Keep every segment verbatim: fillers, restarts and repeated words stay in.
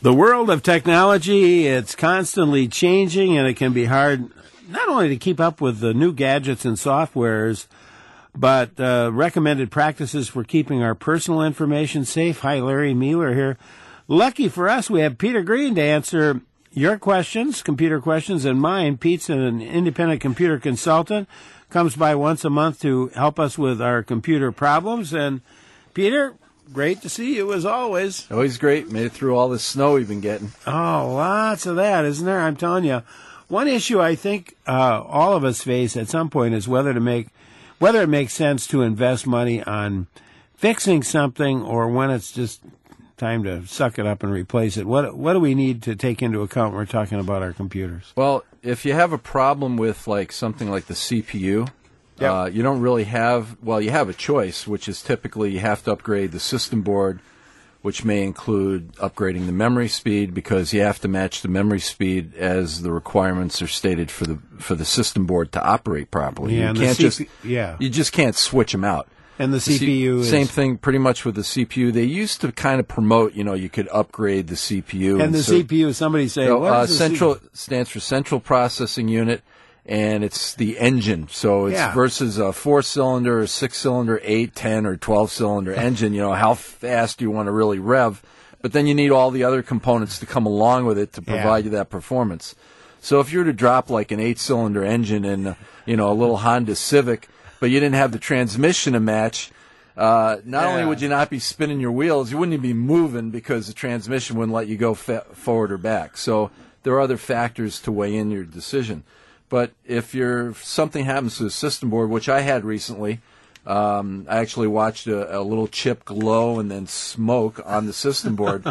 The world of technology, it's constantly changing, and it can be hard not only to keep up with the new gadgets and softwares, but uh, recommended practices for keeping our personal information safe. Hi, Larry Mueller here. Lucky for us, we have Peter Green to answer your questions, computer questions, and mine. Pete's an independent computer consultant, comes by once a month to help us with our computer problems. And Peter, great to see you as always. Always great. Made it through all the snow we've been getting. Oh, lots of that, isn't there? I'm telling you. One issue I think uh, all of us face at some point is whether to make, whether it makes sense to invest money on fixing something or when it's just time to suck it up and replace it. What what do we need to take into account when we're talking about our computers? Well, if you have a problem with like something like the C P U, yep. uh, you don't really have, well, you have a choice, which is typically you have to upgrade the system board, which may include upgrading the memory speed because you have to match the memory speed as the requirements are stated for the for the system board to operate properly. Yeah, you can't C P, just yeah. you just can't switch them out. And the C P U the C- is... Same thing pretty much with the C P U. They used to kind of promote, you know, you could upgrade the C P U. And, and the so, C P U, somebody say, so, what uh, is the central C P U? Stands for Central Processing Unit, and it's the engine. So it's Yeah. versus a four-cylinder, a six-cylinder, eight, ten, or twelve-cylinder engine, you know, how fast you want to really rev. But then you need all the other components to come along with it to provide Yeah. you that performance. So if you were to drop like an eight-cylinder engine in, uh, you know, a little Honda Civic, but you didn't have the transmission to match, uh, not Yeah. only would you not be spinning your wheels, you wouldn't even be moving because the transmission wouldn't let you go fa- forward or back. So there are other factors to weigh in your decision. But if you're, if something happens to the system board, which I had recently, um, I actually watched a, a little chip glow and then smoke on the system board.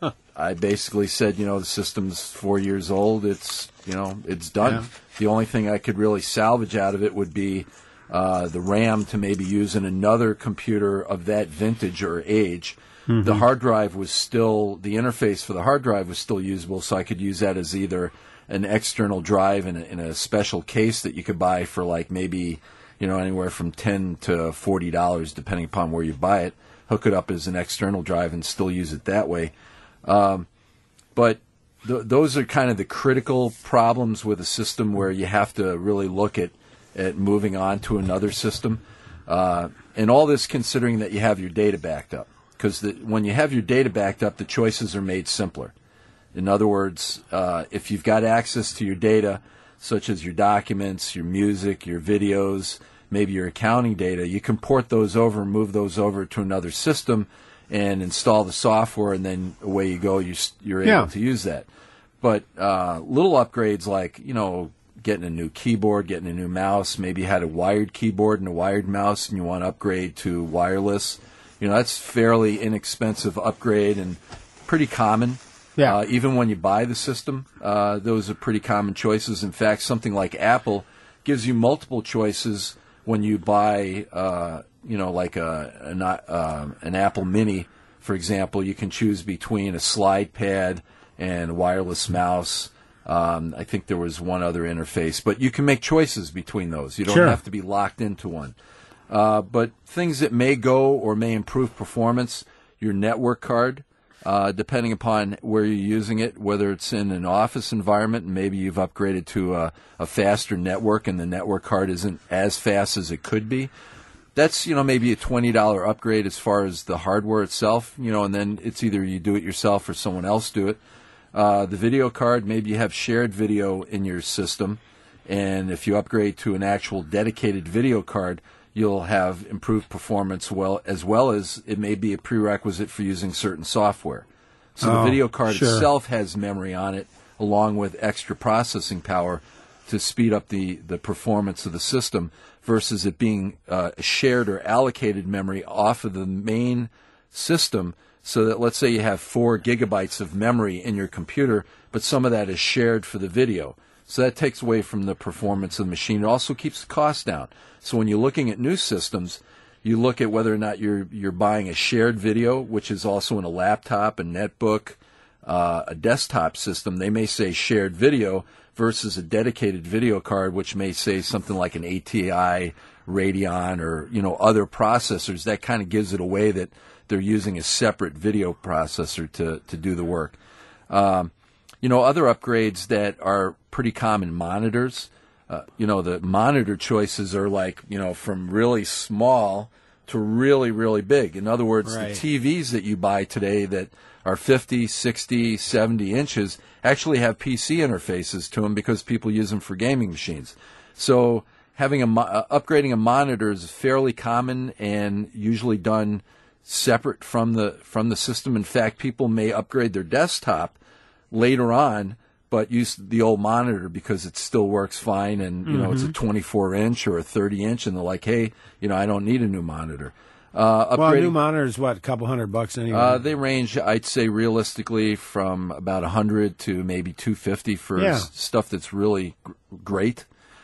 I basically said, you know, the system's four years old. It's, you know, it's done. Yeah. The only thing I could really salvage out of it would be uh, the RAM to maybe use in another computer of that vintage or age. Mm-hmm. The hard drive was still, the interface for the hard drive was still usable, so I could use that as either an external drive in a, in a special case that you could buy for like maybe, you know, anywhere from ten to forty dollars, depending upon where you buy it. Hook it up as an external drive and still use it that way. Um, but th- those are kind of the critical problems with a system where you have to really look at, at moving on to another system. Uh, and all this considering that you have your data backed up. Because when you have your data backed up, the choices are made simpler. In other words, uh, if you've got access to your data, such as your documents, your music, your videos, maybe your accounting data, you can port those over and move those over to another system and install the software, and then away you go. You're, you're able Yeah. to use that. But uh, little upgrades like, you know, getting a new keyboard, getting a new mouse, maybe you had a wired keyboard and a wired mouse and you want to upgrade to wireless, you know, that's fairly inexpensive upgrade and pretty common. Yeah. Uh, even when you buy the system, uh, those are pretty common choices. In fact, something like Apple gives you multiple choices when you buy, uh, you know, like a, an, uh, an Apple Mini, for example. You can choose between a slide pad and a wireless mouse. Um, I think there was one other interface, but you can make choices between those. You don't Sure. have to be locked into one. Uh, but things that may go or may improve performance, your network card. Uh, depending upon where you're using it, whether it's in an office environment and maybe you've upgraded to a, a faster network and the network card isn't as fast as it could be. That's, you know, maybe a twenty dollars upgrade as far as the hardware itself, you know, and then it's either you do it yourself or someone else do it. Uh, the video card, maybe you have shared video in your system, and if you upgrade to an actual dedicated video card, you'll have improved performance well, as well as it may be a prerequisite for using certain software. So Oh, the video card sure. itself has memory on it, along with extra processing power to speed up the, the performance of the system, versus it being uh, shared or allocated memory off of the main system, so that let's say you have four gigabytes of memory in your computer, but some of that is shared for the video. So that takes away from the performance of the machine. It also keeps the cost down. So when you're looking at new systems, you look at whether or not you're you're buying a shared video, which is also in a laptop, a netbook, uh, a desktop system. They may say shared video versus a dedicated video card, which may say something like an A T I, Radeon, or you know other processors. That kind of gives it away that they're using a separate video processor to to do the work. Um, you know, other upgrades that are pretty common, monitors. Uh, you know, the monitor choices are like, you know, from really small to really, really big. In other words, right. the T Vs that you buy today that are fifty, sixty, seventy inches actually have P C interfaces to them because people use them for gaming machines. So having a mo- uh, upgrading a monitor is fairly common and usually done separate from the from the system. In fact, people may upgrade their desktop later on, but use the old monitor because it still works fine, and you mm-hmm. know it's a twenty-four inch or a thirty inch, and they're like, hey, you know, I don't need a new monitor. Uh, well, a new monitor is what, a couple hundred bucks anyway? Uh, they range, I'd say, realistically, from about a hundred to maybe two fifty for yeah. s- stuff that's really g- great.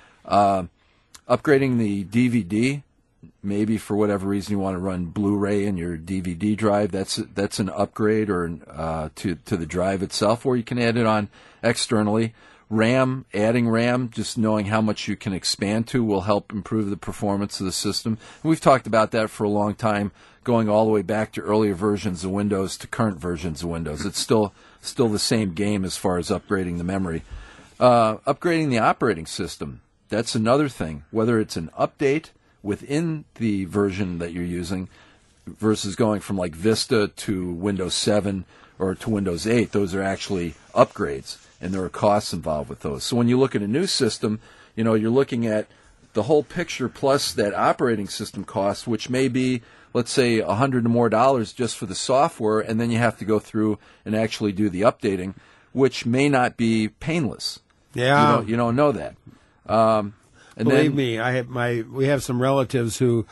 Uh, upgrading the D V D, maybe for whatever reason you want to run Blu-ray in your D V D drive. That's that's an upgrade or uh, to to the drive itself, or you can add it on externally. RAM, adding RAM, just knowing how much you can expand to will help improve the performance of the system. And we've talked about that for a long time, going all the way back to earlier versions of Windows to current versions of Windows. It's still still the same game as far as upgrading the memory. Uh, upgrading the operating system, that's another thing. Whether it's an update within the version that you're using versus going from like Vista to Windows seven or to Windows eight, those are actually upgrades, and there are costs involved with those. So when you look at a new system, you know, you're looking at the whole picture plus that operating system cost, which may be, let's say, a hundred or more dollars just for the software, and then you have to go through and actually do the updating, which may not be painless. Yeah. You don't, you don't know that. Um, and Believe then, me, I have my we have some relatives who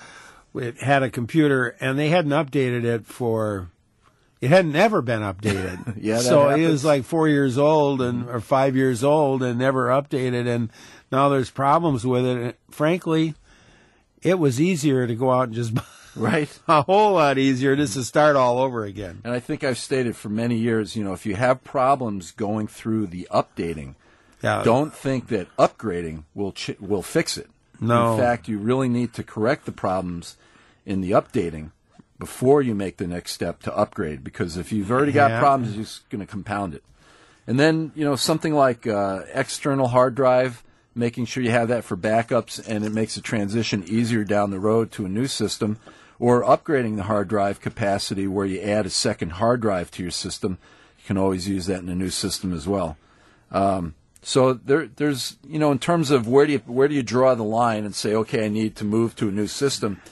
had a computer and they hadn't updated it for it hadn't ever been updated. yeah, that so happens. it was like four years old and or five years old and never updated, and now there's problems with it. And frankly, it was easier to go out and just buy right, a whole lot easier just to start all over again. And I think I've stated for many years, you know, if you have problems going through the updating, yeah. don't think that upgrading will ch- will fix it. No. In fact, you really need to correct the problems in the updating before you make the next step to upgrade, because if you've already got Yeah. problems, you're just going to compound it. And then, you know, something like uh, external hard drive, making sure you have that for backups, and it makes the transition easier down the road to a new system, or upgrading the hard drive capacity where you add a second hard drive to your system. You can always use that in a new system as well. Um, so there, there's, you know, in terms of where do you where do you draw the line and say, okay, I need to move to a new system.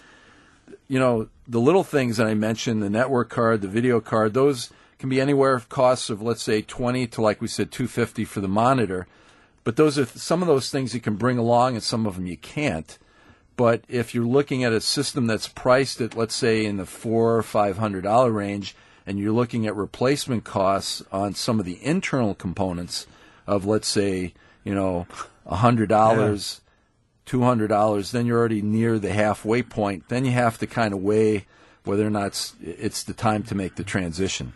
You know, the little things that I mentioned, the network card, the video card, those can be anywhere costs of, let's say, twenty to, like we said, two fifty for the monitor. But those are some of those things you can bring along, and some of them you can't. But if you're looking at a system that's priced at, let's say, in the four or five hundred dollar range, and you're looking at replacement costs on some of the internal components of, let's say, you know, a hundred dollars. Yeah. two hundred dollars, then you're already near the halfway point. Then you have to kind of weigh whether or not it's, it's the time to make the transition.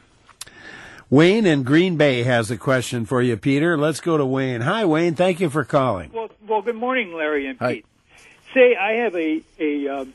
Wayne in Green Bay has a question for you, Peter. Let's go to Wayne. Hi, Wayne. Thank you for calling. Well, well good morning, Larry and Hi. Pete. Say I have a, a um,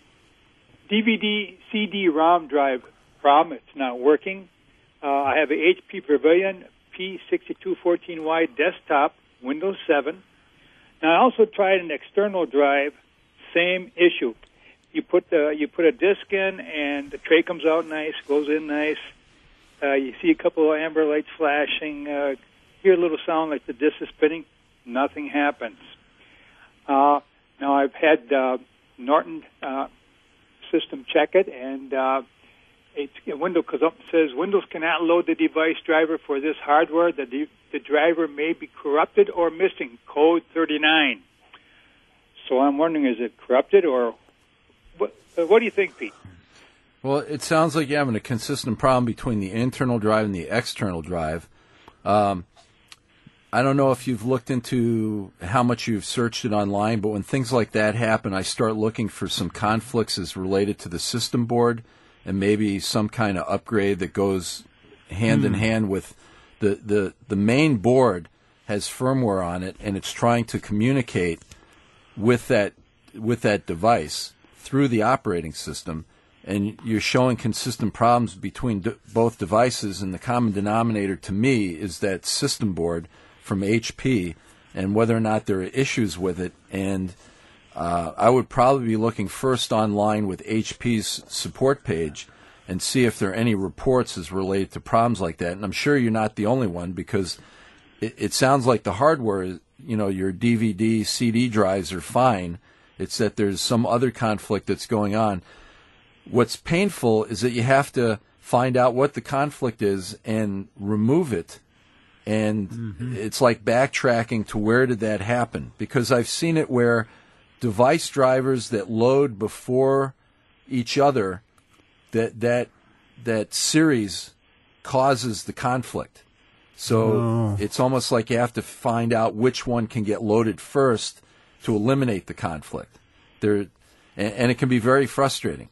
D V D C D ROM drive problem. It's not working. Uh, I have a H P Pavilion P sixty-two fourteen Y desktop, Windows seven. Now, I also tried an external drive, same issue. You put the you put a disc in, and the tray comes out nice, goes in nice. Uh, you see a couple of amber lights flashing, uh, hear a little sound like the disc is spinning. Nothing happens. Uh, now, I've had uh, Norton uh, system check it, and uh, it's, a window comes up and says, Windows cannot load the device driver for this hardware. The, de- the driver may be corrupted or missing code thirty-nine. So I'm wondering, is it corrupted, or what, uh, what do you think, Pete? Well, it sounds like you're having a consistent problem between the internal drive and the external drive. Um, I don't know if you've looked into how much you've searched it online, but when things like that happen, I start looking for some conflicts as related to the system board, and maybe some kind of upgrade that goes hand mm. in hand with the, the, the main board has firmware on it, and it's trying to communicate with that with that device through the operating system. and you're showing consistent problems between d- both devices, and the common denominator to me is that system board from H P and whether or not there are issues with it. And uh, I would probably be looking first online with H P's support page and see if there are any reports as related to problems like that. And I'm sure you're not the only one, because it, it sounds like the hardware, you know, your D V D, C D drives are fine. It's that there's some other conflict that's going on. What's painful is that you have to find out what the conflict is and remove it. And mm-hmm. it's like backtracking to where did that happen? Because I've seen it where device drivers that load before each other, that that that series causes the conflict. So oh. it's almost like you have to find out which one can get loaded first to eliminate the conflict. There, and, and it can be very frustrating.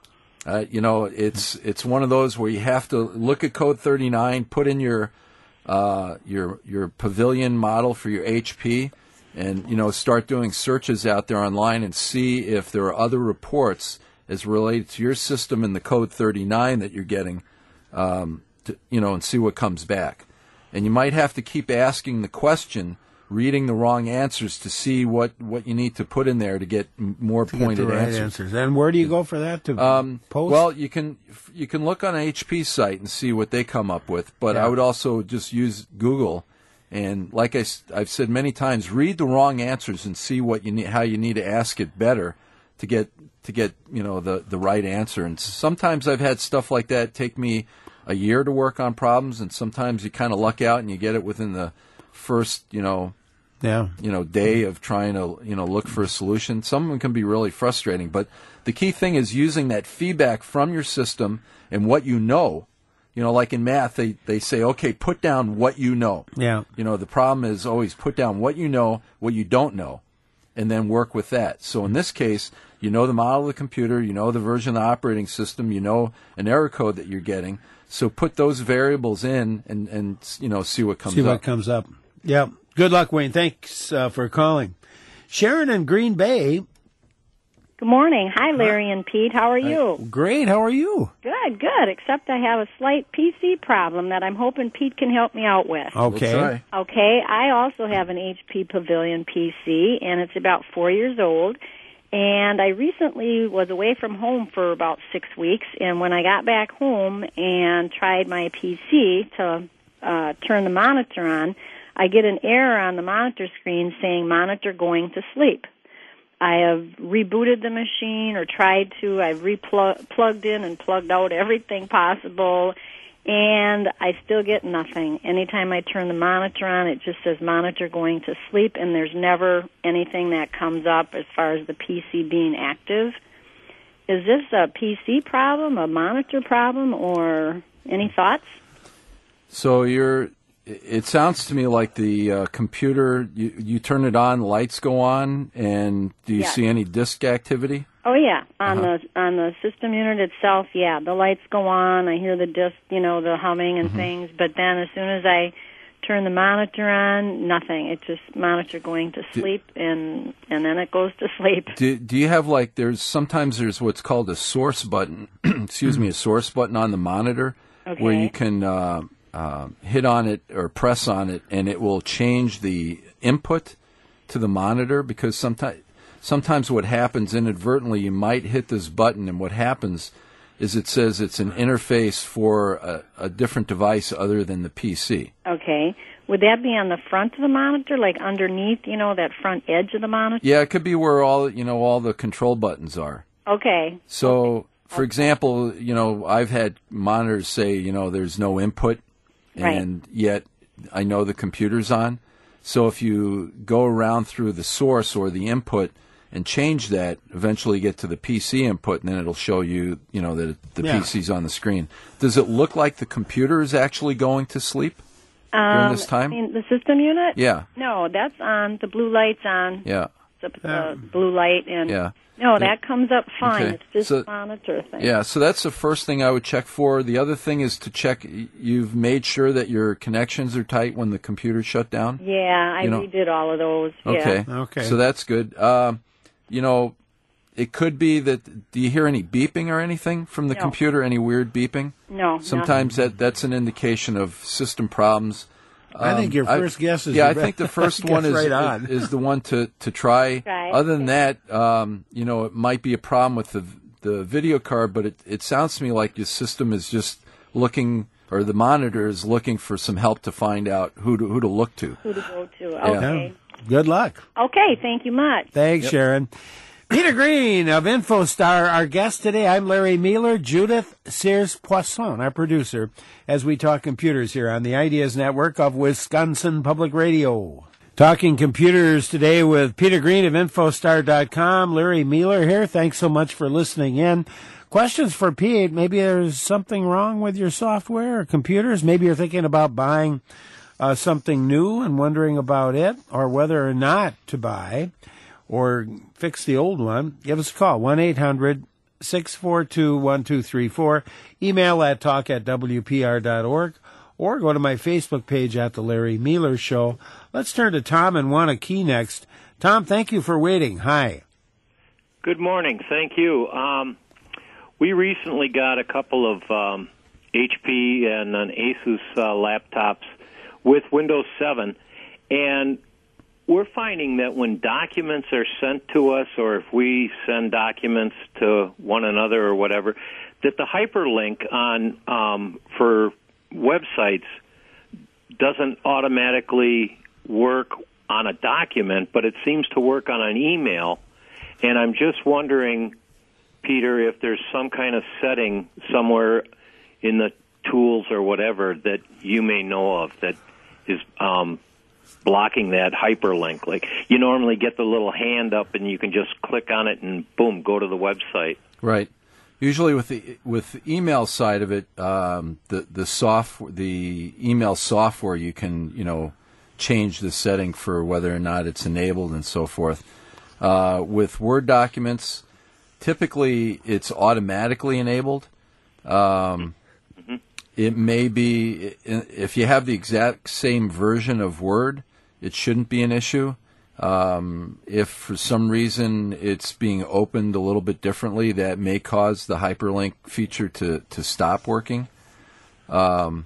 Uh, you know, it's it's one of those where you have to look at code thirty-nine, put in your uh, your your Pavilion model for your H P, and you know, start doing searches out there online and see if there are other reports as related to your system in the code thirty-nine that you're getting, um, to, you know, and see what comes back. And you might have to keep asking the question, reading the wrong answers to see what, what you need to put in there to get m- more to pointed get the right answers. answers. And where do you go for that to um, post? Well, you can you can look on an H P site and see what they come up with, but yeah. I would also just use Google. And like I, I've said many times, read the wrong answers and see what you need, how you need to ask it better to get to get you know the, the right answer. And sometimes I've had stuff like that take me a year to work on problems, and sometimes you kind of luck out and you get it within the first you know yeah you know day of trying to you know look for a solution. Some of them can be really frustrating, but the key thing is using that feedback from your system and what you know. You know, like in math, they, they say, okay, put down what you know. Yeah. You know, the problem is always put down what you know, what you don't know, and then work with that. So in this case, you know the model of the computer, you know the version of the operating system, you know an error code that you're getting. So put those variables in and, and you know, see what comes see up. See what comes up. Yeah. Good luck, Wayne. Thanks uh, for calling. Sharon in Green Bay. Good morning. Hi, Larry and Pete. How are you? Uh, great. How are you? Good, good, except I have a slight P C problem that I'm hoping Pete can help me out with. Okay. We'll try. Okay, I also have an H P Pavilion P C, and it's about four years old. And I recently was away from home for about six weeks, and when I got back home and tried my P C to uh, turn the monitor on, I get an error on the monitor screen saying monitor going to sleep. I have rebooted the machine or tried to. I've replugged in and plugged out everything possible, and I still get nothing. Anytime I turn the monitor on, it just says monitor going to sleep, and there's never anything that comes up as far as the P C being active. Is this a P C problem, a monitor problem, or any thoughts? So you're... It sounds to me like the uh, computer, you, you turn it on, the lights go on, and do you yeah. see any disk activity? Oh, yeah. On uh-huh. the on the system unit itself, yeah. The lights go on. I hear the disk, you know, the humming and mm-hmm. things. But then as soon as I turn the monitor on, nothing. It's just monitor going to sleep, do, and and then it goes to sleep. Do, do you have, like, there's sometimes there's what's called a source button, excuse me, a source button on the monitor okay. where you can... Uh, Uh, hit on it or press on it, and it will change the input to the monitor, because sometimes sometimes what happens inadvertently, you might hit this button, and what happens is it says it's an interface for a, a different device other than the P C. Okay. Would that be on the front of the monitor, like underneath, you know, that front edge of the monitor? Yeah, it could be where all, you know, all the control buttons are. Okay. So, okay. for okay. example, you know, I've had monitors say, you know, there's no input. And right. yet I know the computer's on. So if you go around through the source or the input and change that, eventually you get to the P C input, and then it'll show you, you know, that the yeah. P C's on the screen. Does it look like the computer is actually going to sleep um, during this time? I mean, the system unit? Yeah. No, that's on. The blue light's on. Yeah. The, the blue light. and Yeah. No, that comes up fine. Okay. It's just so, a monitor thing. Yeah, so that's the first thing I would check for. The other thing is to check you've made sure that your connections are tight when the computer shut down. Yeah, I you know? redid all of those. Okay. Yeah. Okay. So that's good. Uh, you know, it could be that. Do you hear any beeping or anything from the No. computer? Any weird beeping? No. Sometimes that that's an indication of system problems. I think your Um, first guess is yeah. your I think the best first guess one is, right on. is is the one to to try. Right. Other than that, um, you know, it might be a problem with the the video card, but it it sounds to me like your system is just looking, or the monitor is looking for some help to find out who to who to look to. Who to go to? Yeah. Okay. Good luck. Okay. Thank you much. Thanks, Sharon. Peter Green of InfoStar, our guest today. I'm Larry Mueller, Judith Sears Poisson, our producer, as we talk computers here on the Ideas Network of Wisconsin Public Radio. Talking computers today with Peter Green of Infostar dot com. Larry Mueller here. Thanks so much for listening in. Questions for Pete. Maybe there's something wrong with your software or computers. Maybe you're thinking about buying uh, something new and wondering about it or whether or not to buy or fix the old one. Give us a call, one eight hundred six four two one two three four. Email at talk at W P R dot org or go to my Facebook page at The Larry Mueller Show. Let's turn to Tom and Wanakee next. Tom, thank you for waiting. Hi. Good morning. Thank you. Um, we recently got a couple of um, H P and an Asus uh, laptops with Windows seven, and we're finding that when documents are sent to us, or if we send documents to one another or whatever, that the hyperlink on um, for websites doesn't automatically work on a document, but it seems to work on an email. And I'm just wondering, Peter, if there's some kind of setting somewhere in the tools or whatever that you may know of that is um, blocking that hyperlink. Like, you normally get the little hand up and you can just click on it and boom, go to the website. Right. Usually with the with the email side of it, um, the the soft the email software, you can you know change the setting for whether or not it's enabled and so forth. Uh, with Word documents, typically it's automatically enabled. Um, mm-hmm. It may be, if you have the exact same version of Word, it shouldn't be an issue. Um, if for some reason it's being opened a little bit differently, that may cause the hyperlink feature to, to stop working. Um,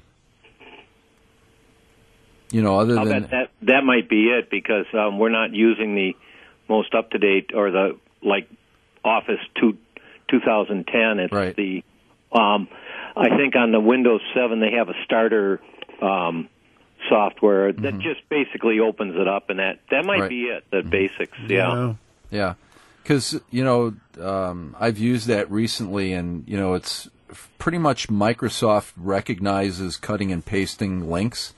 you know, other I'll than bet that that might be it, because um, we're not using the most up to date or the like Office two two thousand ten. It's right. the um, I think on the Windows seven they have a starter um, software that mm-hmm. just basically opens it up, and that that might right. be it. The mm-hmm. basics, yeah, Yeah. yeah. Because you know, um, I've used that recently, and you know, it's pretty much Microsoft recognizes cutting and pasting links.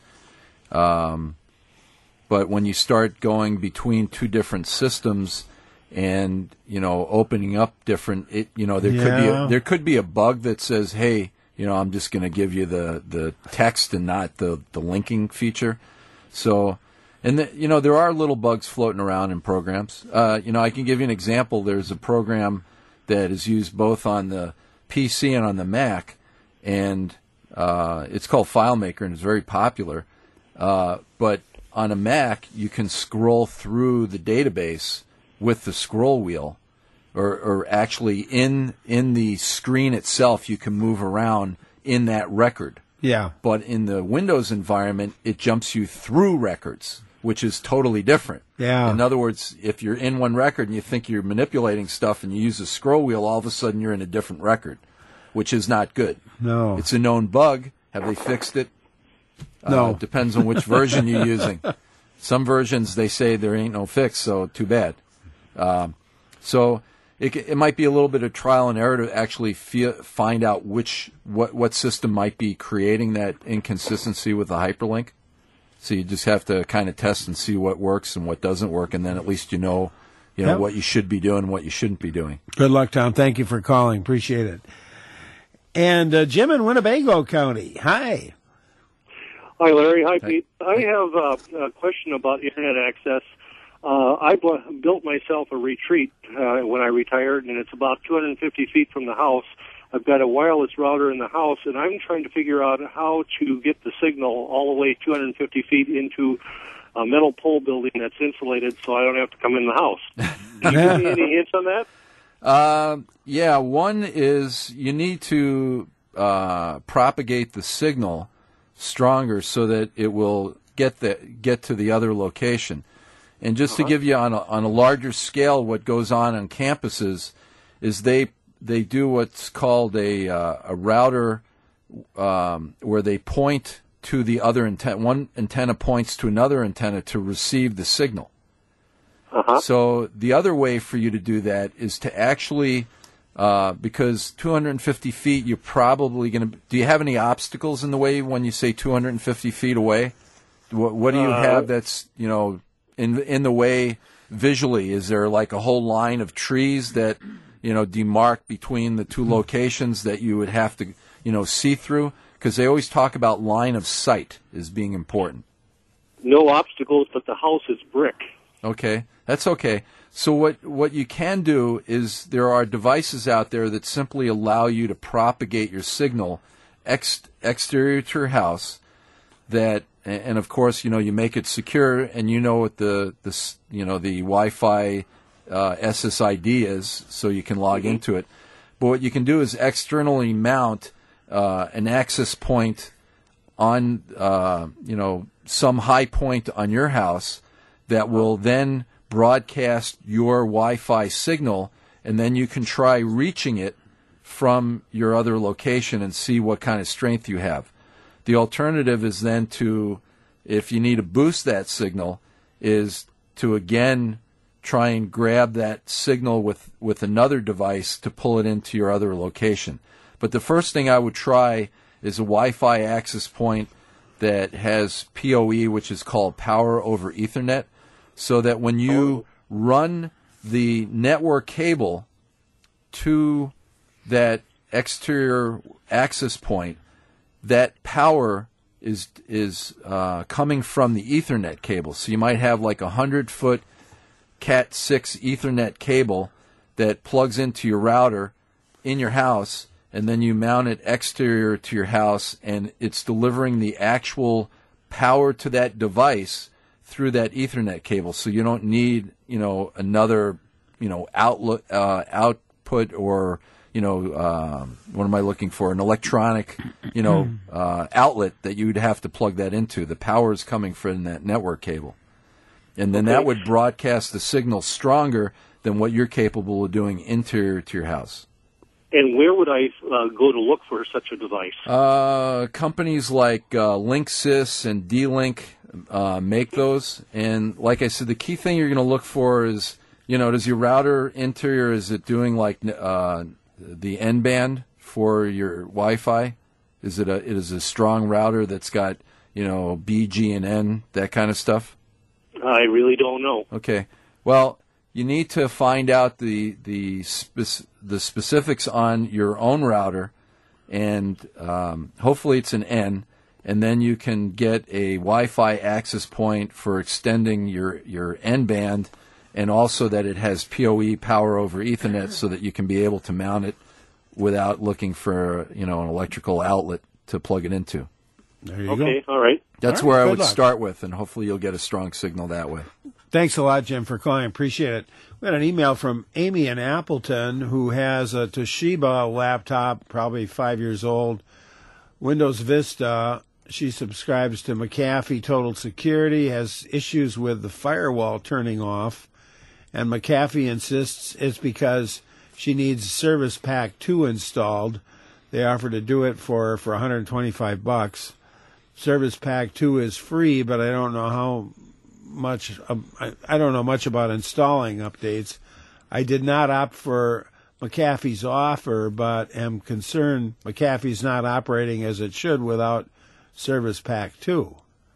Um, but when you start going between two different systems and, you know, opening up different, it, you know, there Yeah. could be a, there could be a bug that says, hey, you know, I'm just going to give you the, the text and not the, the linking feature. So, and, the, you know, there are little bugs floating around in programs. Uh, you know, I can give you an example. There's a program that is used both on the P C and on the Mac, and uh, it's called FileMaker, and it's very popular. Uh, but on a Mac, you can scroll through the database with the scroll wheel, or, or actually in in the screen itself, you can move around in that record. Yeah. But in the Windows environment, it jumps you through records, which is totally different. Yeah. In other words, if you're in one record and you think you're manipulating stuff and you use a scroll wheel, all of a sudden you're in a different record, which is not good. No. It's a known bug. Have they fixed it? No. Uh, depends on which version you're using. Some versions, they say there ain't no fix, so too bad. Um, so it, it might be a little bit of trial and error to actually feel, find out which what, what system might be creating that inconsistency with the hyperlink. So you just have to kind of test and see what works and what doesn't work, and then at least you know, you know Yep. what you should be doing and what you shouldn't be doing. Good luck, Tom. Thank you for calling. Appreciate it. And uh, Jim in Winnebago County. Hi. Hi, Larry. Hi, Pete. I have uh, a question about Internet access. Uh, I b- built myself a retreat uh, when I retired, and it's about two hundred fifty feet from the house. I've got a wireless router in the house, and I'm trying to figure out how to get the signal all the way two hundred fifty feet into a metal pole building that's insulated so I don't have to come in the house. Can you give me any hints on that? Uh, yeah, one is you need to uh, propagate the signal stronger so that it will get the get to the other location. And just Uh-huh. to give you on a, on a larger scale, what goes on on campuses is they they do what's called a uh, a router um, where they point to the other antenna. One antenna points to another antenna to receive the signal. Uh-huh. So the other way for you to do that is to actually, uh, because two hundred fifty feet, you're probably going to. Do you have any obstacles in the way when you say two hundred fifty feet away? What, what do you Uh, have that's you know in in the way visually? Is there like a whole line of trees that you know demark between the two locations that you would have to you know see through? Because they always talk about line of sight as being important. No obstacles, but the house is brick. Okay, that's okay. So what what you can do is there are devices out there that simply allow you to propagate your signal ex- exterior to your house. That and of course you know you make it secure, and you know what the the s- you know the Wi-Fi uh, S S I D is, so you can log Mm-hmm. into it. But what you can do is externally mount uh, an access point on uh, you know some high point on your house that will then broadcast your Wi-Fi signal, and then you can try reaching it from your other location and see what kind of strength you have. The alternative is then to, if you need to boost that signal, is to again try and grab that signal with, with another device to pull it into your other location. But the first thing I would try is a Wi-Fi access point that has P O E, which is called Power over Ethernet, so that when you run the network cable to that exterior access point, that power is is uh, coming from the Ethernet cable. So you might have like a hundred foot Cat six Ethernet cable that plugs into your router in your house, and then you mount it exterior to your house, and it's delivering the actual power to that device through that Ethernet cable. So you don't need, you know, another, you know, outlet, uh, output, or, you know, uh, what am I looking for? An electronic, you know, uh, outlet that you'd have to plug that into. The power is coming from that network cable. And then Okay. that would broadcast the signal stronger than what you're capable of doing interior to your house. And where would I uh, go to look for such a device? Uh, companies like uh, Linksys and D-Link uh, make those. And like I said, the key thing you're going to look for is, you know, does your router interior, is it doing like uh, the N-band for your Wi-Fi? Is it a, it is a strong router that's got, you know, B, G, and N, that kind of stuff? I really don't know. Okay. Well, you need to find out the the spec- the specifics on your own router, and um, hopefully it's an N, and then you can get a Wi-Fi access point for extending your, your N band, and also that it has P O E, power over Ethernet, so that you can be able to mount it without looking for, you know, an electrical outlet to plug it into. There you Okay, go. all right. That's All right, where I good would luck. start with, and hopefully you'll get a strong signal that way. Thanks a lot, Jim, for calling. Appreciate it. We had an email from Amy in Appleton, who has a Toshiba laptop, probably five years old, Windows Vista. She subscribes to McAfee Total Security, has issues with the firewall turning off, and McAfee insists it's because she needs Service Pack two installed. They offer to do it for her for one hundred twenty-five bucks. Service Pack two is free, but I don't know how much. Um, I, I don't know much about installing updates. I did not opt for McAfee's offer, but am concerned McAfee's not operating as it should without Service Pack two.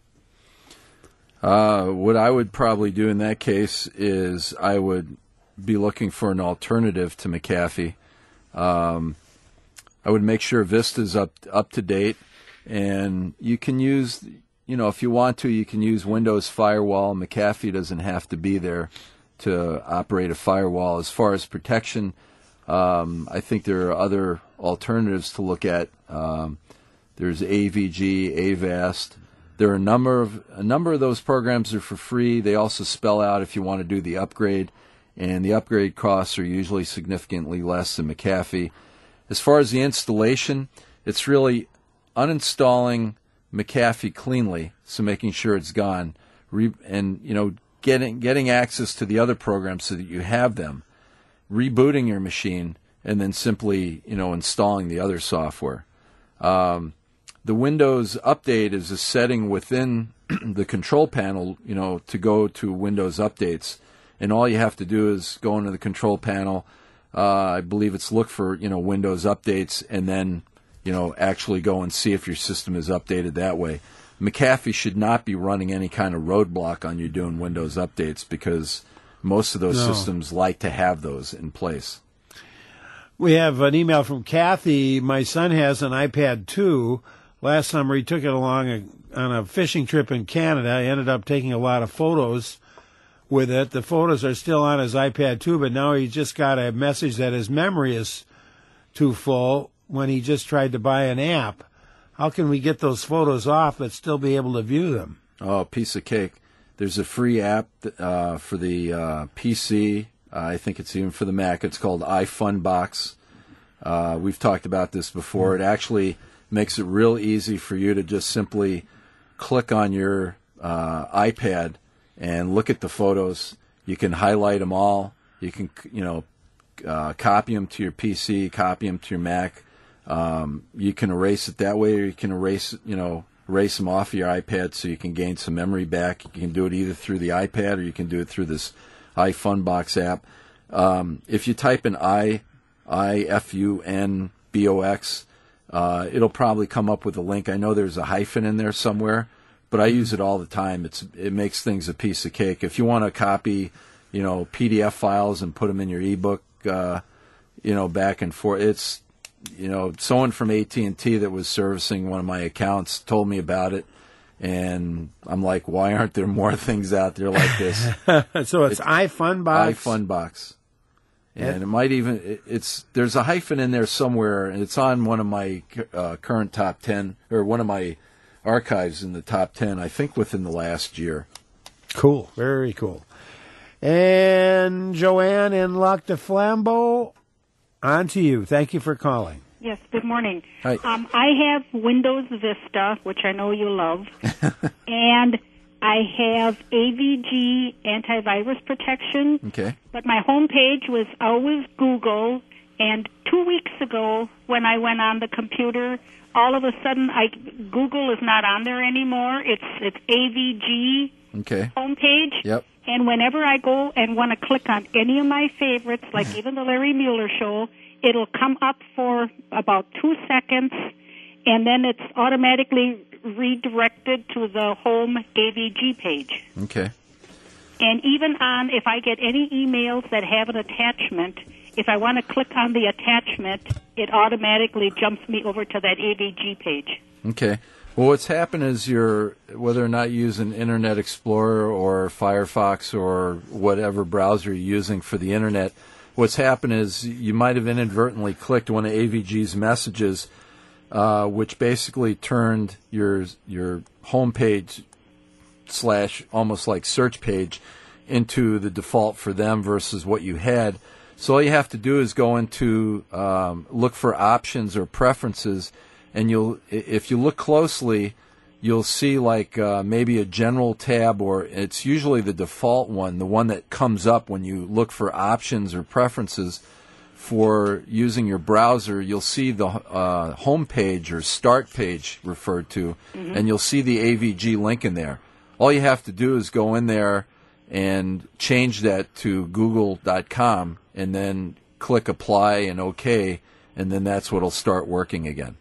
Uh, what I would probably do in that case is I would be looking for an alternative to McAfee. Um, I would make sure Vista's up up to date, and you can use, you know, if you want to, you can use Windows Firewall. McAfee doesn't have to be there to operate a firewall. As far as protection, um, I think there are other alternatives to look at. Um, there's A V G, Avast. There are a number of a number of those programs are for free. They also spell out if you want to do the upgrade. and the upgrade costs are usually significantly less than McAfee. As far as the installation, it's really uninstalling McAfee cleanly, so making sure it's gone, re- and you know getting getting access to the other programs so that you have them, rebooting your machine, and then simply you know installing the other software. Um, the Windows Update is a setting within the control panel, you know, to go to Windows Updates, and all you have to do is go into the control panel. Uh, I believe it's look for you know Windows Updates, and then you know actually go and see if your system is updated that way. McAfee should not be running any kind of roadblock on you doing Windows Updates, because most of those No. systems like to have those in place. We have an email from Kathy. My son has an iPad two. Last summer, he took it along a, on a fishing trip in Canada. He ended up taking a lot of photos with it. The photos are still on his iPad two, but now he just got a message that his memory is too full when he just tried to buy an app. How can we get those photos off but still be able to view them? Oh, piece of cake. There's a free app uh, for the uh, P C. Uh, I think it's even for the Mac. It's called iFunbox. Uh, we've talked about this before. It actually makes it real easy for you to just simply click on your uh, iPad and look at the photos. You can highlight them all. You can, you know, uh, copy them to your P C, copy them to your Mac. Um, you can erase it that way, or you can erase, you know, erase them off of your iPad so you can gain some memory back. You can do it either through the iPad or you can do it through this iFunbox app. Um, if you type in I, I F U N B O X, uh, it'll probably come up with a link. I know there's a hyphen in there somewhere, but I use it all the time. It's it makes things a piece of cake. If you want to copy, you know, P D F files and put them in your ebook, uh, you know, back and forth, it's, you know, someone from A T and T that was servicing one of my accounts told me about it, and I'm like, why aren't there more things out there like this? So it's, it's iFunbox. iFunbox. And it might even, it, it's, there's a hyphen in there somewhere, and it's on one of my uh, current top ten, or one of my archives in the top ten, I think within the last year. Cool. Very cool. And Joanne in Lac du Flambeau, on to you. Thank you for calling. Yes, good morning. Hi. Um, I have Windows Vista, which I know you love, and I have A V G antivirus protection. Okay. But my home page was always Google, and two weeks ago when I went on the computer, all of a sudden I Google is not on there anymore. It's it's A V G Okay. homepage. Yep. And whenever I go and want to click on any of my favorites, like even the Larry Mueller Show, it'll come up for about two seconds, and then it's automatically redirected to the home A V G page. Okay. And even on, if I get any emails that have an attachment, if I want to click on the attachment, it automatically jumps me over to that A V G page. Okay. Well, what's happened is you're, whether or not you use an Internet Explorer or Firefox or whatever browser you're using for the Internet, what's happened is you might have inadvertently clicked one of A V G's messages, uh, which basically turned your your home page slash almost like search page into the default for them versus what you had. So all you have to do is go into um, look for options or preferences, and you'll if you look closely, you'll see like uh, maybe a general tab, or it's usually the default one, the one that comes up when you look for options or preferences for using your browser. You'll see the uh, home page or start page referred to, mm-hmm. and you'll see the A V G link in there. All you have to do is go in there and change that to google dot com, and then click apply and OK, and then that's what'll start working again.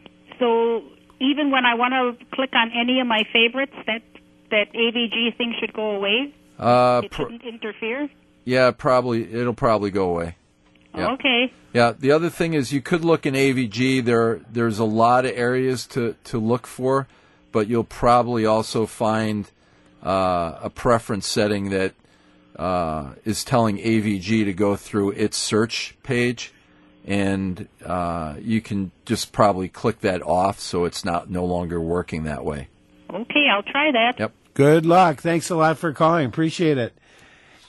So even when I want to click on any of my favorites, that that A V G thing should go away? Uh, it pr- shouldn't interfere? Yeah, probably. It'll probably go away. Yeah. Okay. Yeah. The other thing is you could look in A V G. There, there's a lot of areas to, to look for, but you'll probably also find uh, a preference setting that uh, is telling A V G to go through its search page, and uh, you can just probably click that off so it's not no longer working that way. Okay, I'll try that. Yep. Good luck. Thanks a lot for calling. Appreciate it.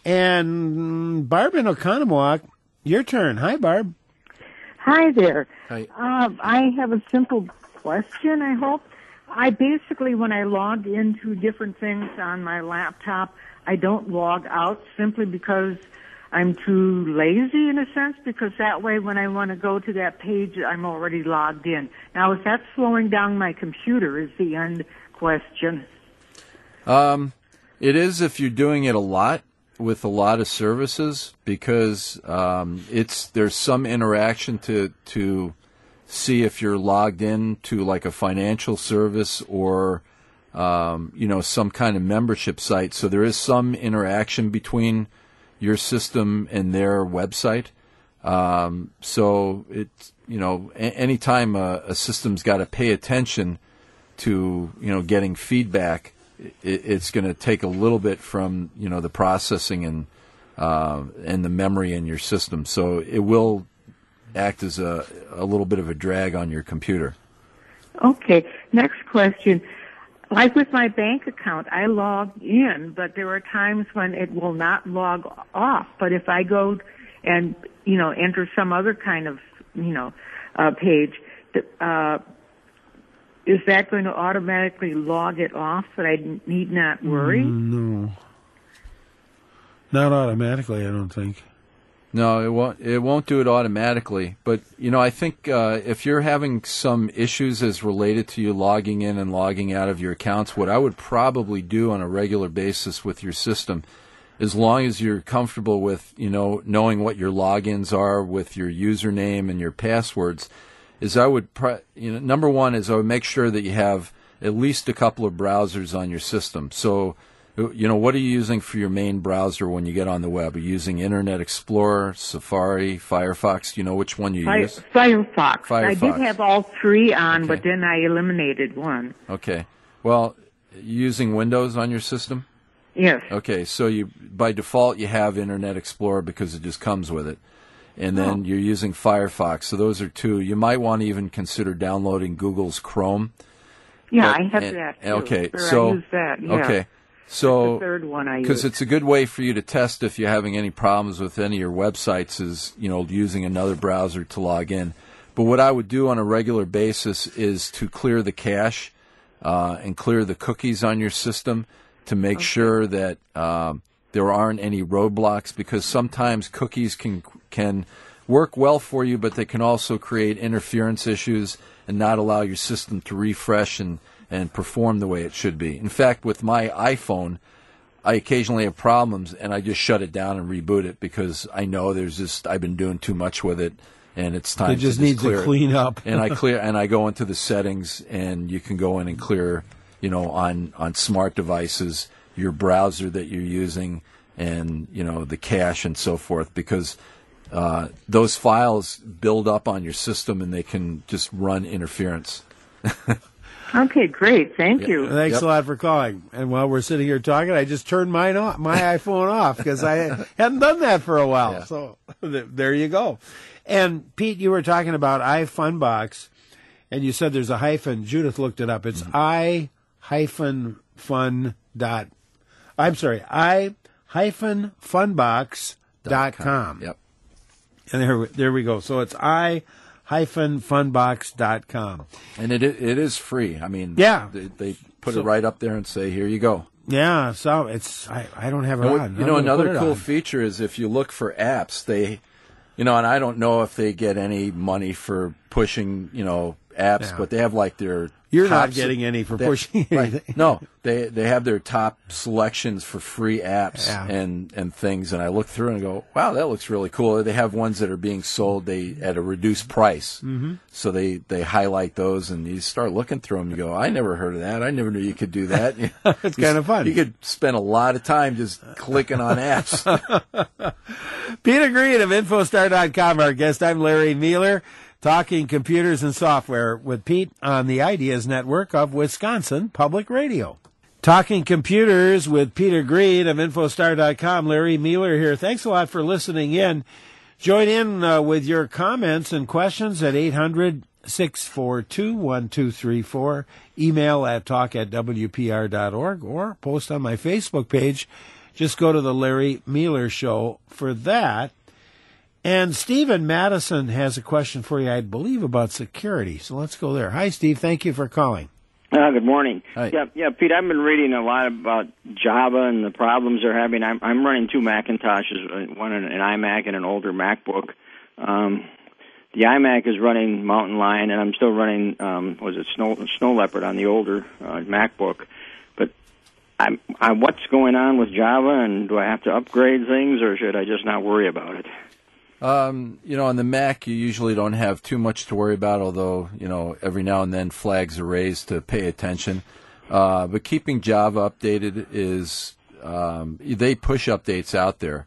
And Barb in Oconomowoc, your turn. Hi, Barb. Hi there. Hi. Um, I have a simple question, I hope. I basically, when I log into different things on my laptop, I don't log out simply because I'm too lazy in a sense, because that way when I want to go to that page, I'm already logged in. Now, if that's slowing down my computer is the end question. Um, it is if you're doing it a lot with a lot of services, because um, it's there's some interaction to to see if you're logged in to like a financial service or um, you know some kind of membership site. So there is some interaction between your system and their website. Um, so it's you know a- anytime a, a system's got to pay attention to you know getting feedback, it's going to take a little bit from you know the processing and uh, and the memory in your system, so it will act as a a little bit of a drag on your computer. Okay, next question. Like with my bank account, I log in, but there are times when it will not log off. But if I go and you know enter some other kind of you know uh, page, uh, is that going to automatically log it off that I need not worry? No. Not automatically, I don't think. No, it won't. It won't do it automatically. But you know, I think uh, if you're having some issues as related to you logging in and logging out of your accounts, what I would probably do on a regular basis with your system, as long as you're comfortable with you know knowing what your logins are with your username and your passwords, is I would, you know, number one is I would make sure that you have at least a couple of browsers on your system. So, you know, what are you using for your main browser when you get on the web? Are you using Internet Explorer, Safari, Firefox? Do you know which one you Fire, use? Firefox. Firefox. I did have all three on, Okay. but then I eliminated one. Okay. Well, you using Windows on your system? Yes. Okay, so you by default you have Internet Explorer because it just comes with it. And then Oh. you're using Firefox. So those are two. You might want to even consider downloading Google's Chrome. Yeah, But- I have and- that too. Okay, Or so I use that. Yeah. okay, so That's the third one I because use. it's a good way for you to test if you're having any problems with any of your websites is you know using another browser to log in. But what I would do on a regular basis is to clear the cache uh, and clear the cookies on your system to make Okay. sure that um, there aren't any roadblocks, because sometimes cookies can can work well for you, but they can also create interference issues and not allow your system to refresh and, and perform the way it should be. In fact, with my iPhone, I occasionally have problems, and I just shut it down and reboot it because I know there's just I've been doing too much with it, and it's time It just to needs clear to it. clean up. and I clear and I go into the settings, and you can go in and clear, you know, on on smart devices, your browser that you're using, and you know the cache and so forth, because uh, those files build up on your system and they can just run interference. Okay, great. Thank Yeah. you. Thanks Yep. a lot for calling. And while we're sitting here talking, I just turned mine off, my iPhone off, because I hadn't done that for a while. Yeah. So th- there you go. And Pete, you were talking about iFunbox, and you said there's a hyphen. Judith looked it up. It's i hyphen fun dot. I'm sorry, i hyphen funbox dot com. Yep. And there, we- there we go. So it's i hyphen funbox dot com. And it it is free. I mean, Yeah. they, they put So- it right up there and say, "Here you go." Yeah, so it's I, I don't have it And what- on. you I'm know, gonna put another it cool on. feature is if you look for apps, they, you know, and I don't know if they get any money for pushing, you know, apps, Yeah. but they have like their You're not top getting any for they- pushing right. anything. No, they they have their top selections for free apps Yeah. and and things, and I look through and go, wow, that looks really cool. They have ones that are being sold they at a reduced price, mm-hmm. so they they highlight those, and you start looking through them. You go, I never heard of that. I never knew you could do that. It's kind of fun. You could spend a lot of time just clicking on apps. Peter Green of Infostar dot com, our guest. I'm Larry Mueller, talking computers and software with Pete on the Ideas Network of Wisconsin Public Radio. Talking computers with Peter Green of Infostar dot com. Larry Mueller here. Thanks a lot for listening in. Join in uh, with your comments and questions at eight hundred, six four two, one two three four. Email at talk at w p r dot org or post on my Facebook page, just go to the Larry Mueller Show for that. And Stephen Madison has a question for you, I believe, about security. So let's go there. Hi, Steve. Thank you for calling. Uh, good morning. Hi. Yeah, yeah, Pete. I've been reading a lot about Java and the problems they're having. I'm, I'm running two Macintoshes, one an iMac and an older MacBook. Um, the iMac is running Mountain Lion, and I'm still running um, was it Snow Snow Leopard on the older uh, MacBook. But I'm, I, what's going on with Java, and do I have to upgrade things, or should I just not worry about it? Um, you know, on the Mac, you usually don't have too much to worry about, although, you know, every now and then flags are raised to pay attention. Uh, but keeping Java updated is, um, they push updates out there.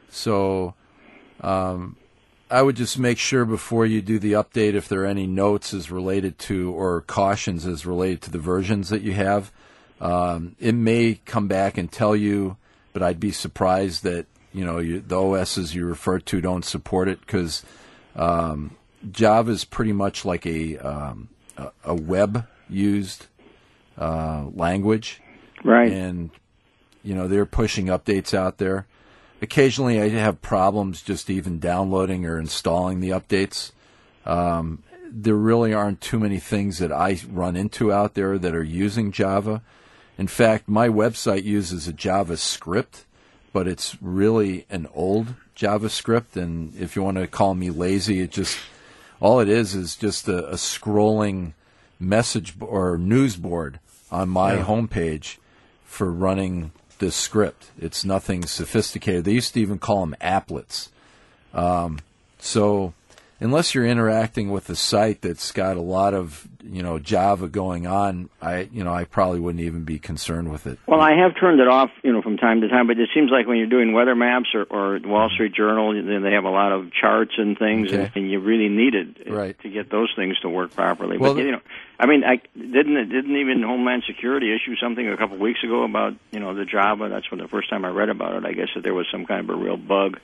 So um, I would just make sure before you do the update if there are any notes as related to, or cautions as related to the versions that you have. Um, it may come back and tell you, but I'd be surprised that, you know, you, the O Ss you refer to don't support it, because um, Java is pretty much like a um, a, a web-used uh, language. Right. And, you know, they're pushing updates out there. Occasionally I have problems just even downloading or installing the updates. Um, there really aren't too many things that I run into out there that are using Java. In fact, my website uses a JavaScript, but it's really an old JavaScript, and if you want to call me lazy, it just all it is is just a, a scrolling message b- or news board on my yeah. homepage for running this script. It's nothing sophisticated. They used to even call them applets. Um, so unless you're interacting with a site that's got a lot of, you know, Java going on, I, you know, I probably wouldn't even be concerned with it. Well, I have turned it off, you know, from time to time, but it seems like when you're doing weather maps or, or Wall Street Journal, then they have a lot of charts and things, Okay. and, and you really need it right. to get those things to work properly. Well, but, you know, I mean, I didn't didn't even Homeland Security issue something a couple of weeks ago about, you know, the Java? That's when the first time I read about it. I guess that there was some kind of a real bug.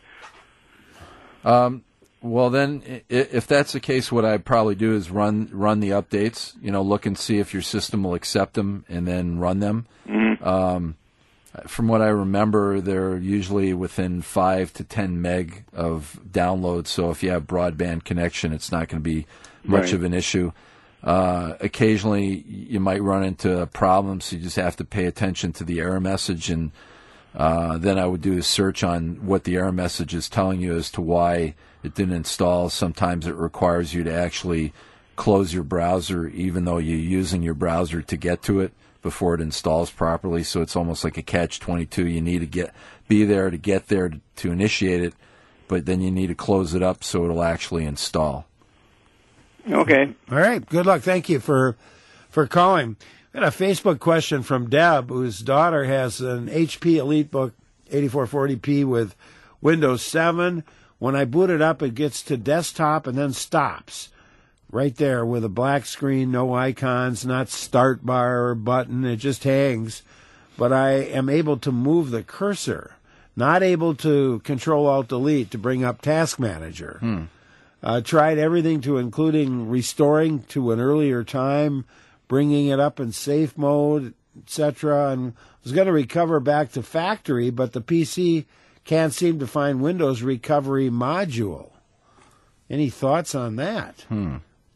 Um. Well, then, if that's the case, what I'd probably do is run run the updates. You know, look and see if your system will accept them, and then run them. Mm-hmm. Um, from what I remember, they're usually within five to ten meg of download. So if you have broadband connection, it's not going to be much Right. of an issue. Uh, occasionally, you might run into a problem, so you just have to pay attention to the error message, and uh, then I would do a search on what the error message is telling you as to why it didn't install. Sometimes it requires you to actually close your browser, even though you're using your browser to get to it before it installs properly. So it's almost like a catch twenty-two. You need to get be there to get there to, to initiate it, but then you need to close it up so it'll actually install. Okay. All right. Good luck. Thank you for for calling. Got a Facebook question from Deb, whose daughter has an H P EliteBook eighty-four forty p with Windows seven. When I boot it up, it gets to desktop and then stops right there with a black screen, no icons, not start bar or button. It just hangs. But I am able to move the cursor, not able to Control-Alt-Delete to bring up Task Manager. Hmm. Uh, tried everything to including restoring to an earlier time, bringing it up in safe mode, et cetera, and was going to recover back to factory, but the P C can't seem to find Windows recovery module. Any thoughts on that? Hmm.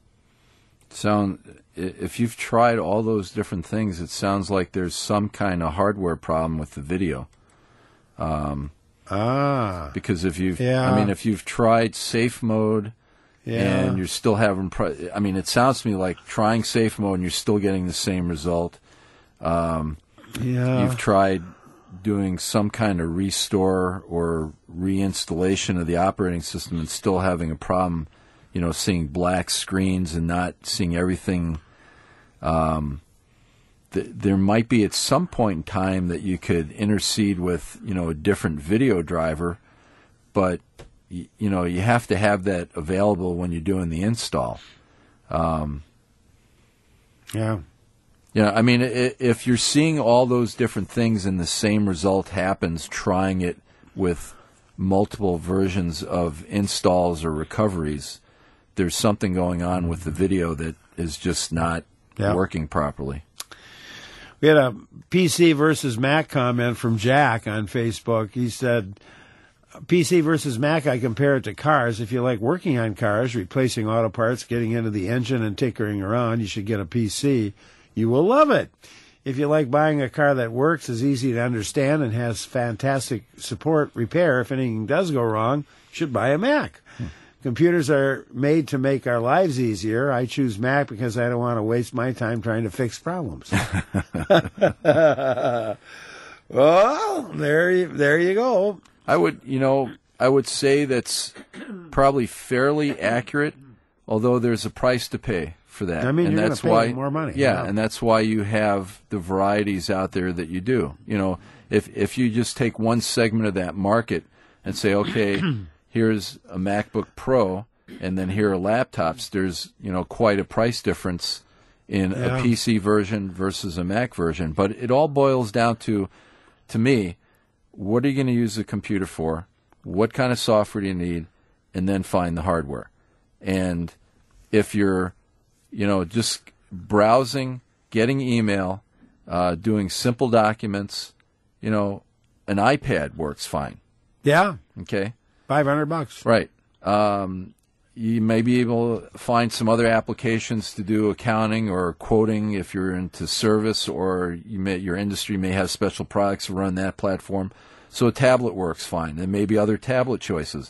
Sound if you've tried all those different things, it sounds like there's some kind of hardware problem with the video. Um, ah, because if you've, yeah. I mean, if you've tried safe mode yeah. and you're still having, pro- I mean, it sounds to me like trying safe mode and you're still getting the same result. Um, yeah, you've tried doing some kind of restore or reinstallation of the operating system and still having a problem, you know, seeing black screens and not seeing everything. Um, th- there might be at some point in time that you could intercede with, you know, a different video driver, but, y- you know, you have to have that available when you're doing the install. Um, yeah. Yeah, I mean, if you're seeing all those different things and the same result happens trying it with multiple versions of installs or recoveries, there's something going on with the video that is just not yeah. working properly. We had a P C versus Mac comment from Jack on Facebook. He said, P C versus Mac, I compare it to cars. If you like working on cars, replacing auto parts, getting into the engine and tinkering around, you should get a P C. You will love it. If you like buying a car that works, is easy to understand, and has fantastic support repair if anything does go wrong, you should buy a Mac. Hmm. Computers are made to make our lives easier. I choose Mac because I don't want to waste my time trying to fix problems. Well, there you, there you go. I would, you know, I would say that's probably fairly accurate, although there's a price to pay for that. I mean, and you're that's going to pay why more money. Yeah, yeah, and that's why you have the varieties out there that you do. You know, if if you just take one segment of that market and say, okay, here's a MacBook Pro, and then here are laptops, there's, you know, quite a price difference in Yeah. a P C version versus a Mac version. But it all boils down to, to me, what are you going to use the computer for? What kind of software do you need? And then find the hardware. And if you're, you know, just browsing, getting email, uh, doing simple documents, you know, an iPad works fine. Yeah. Okay. five hundred bucks. Right. Um, you may be able to find some other applications to do accounting or quoting if you're into service, or you may, your industry may have special products to run that platform. So a tablet works fine. There may be other tablet choices,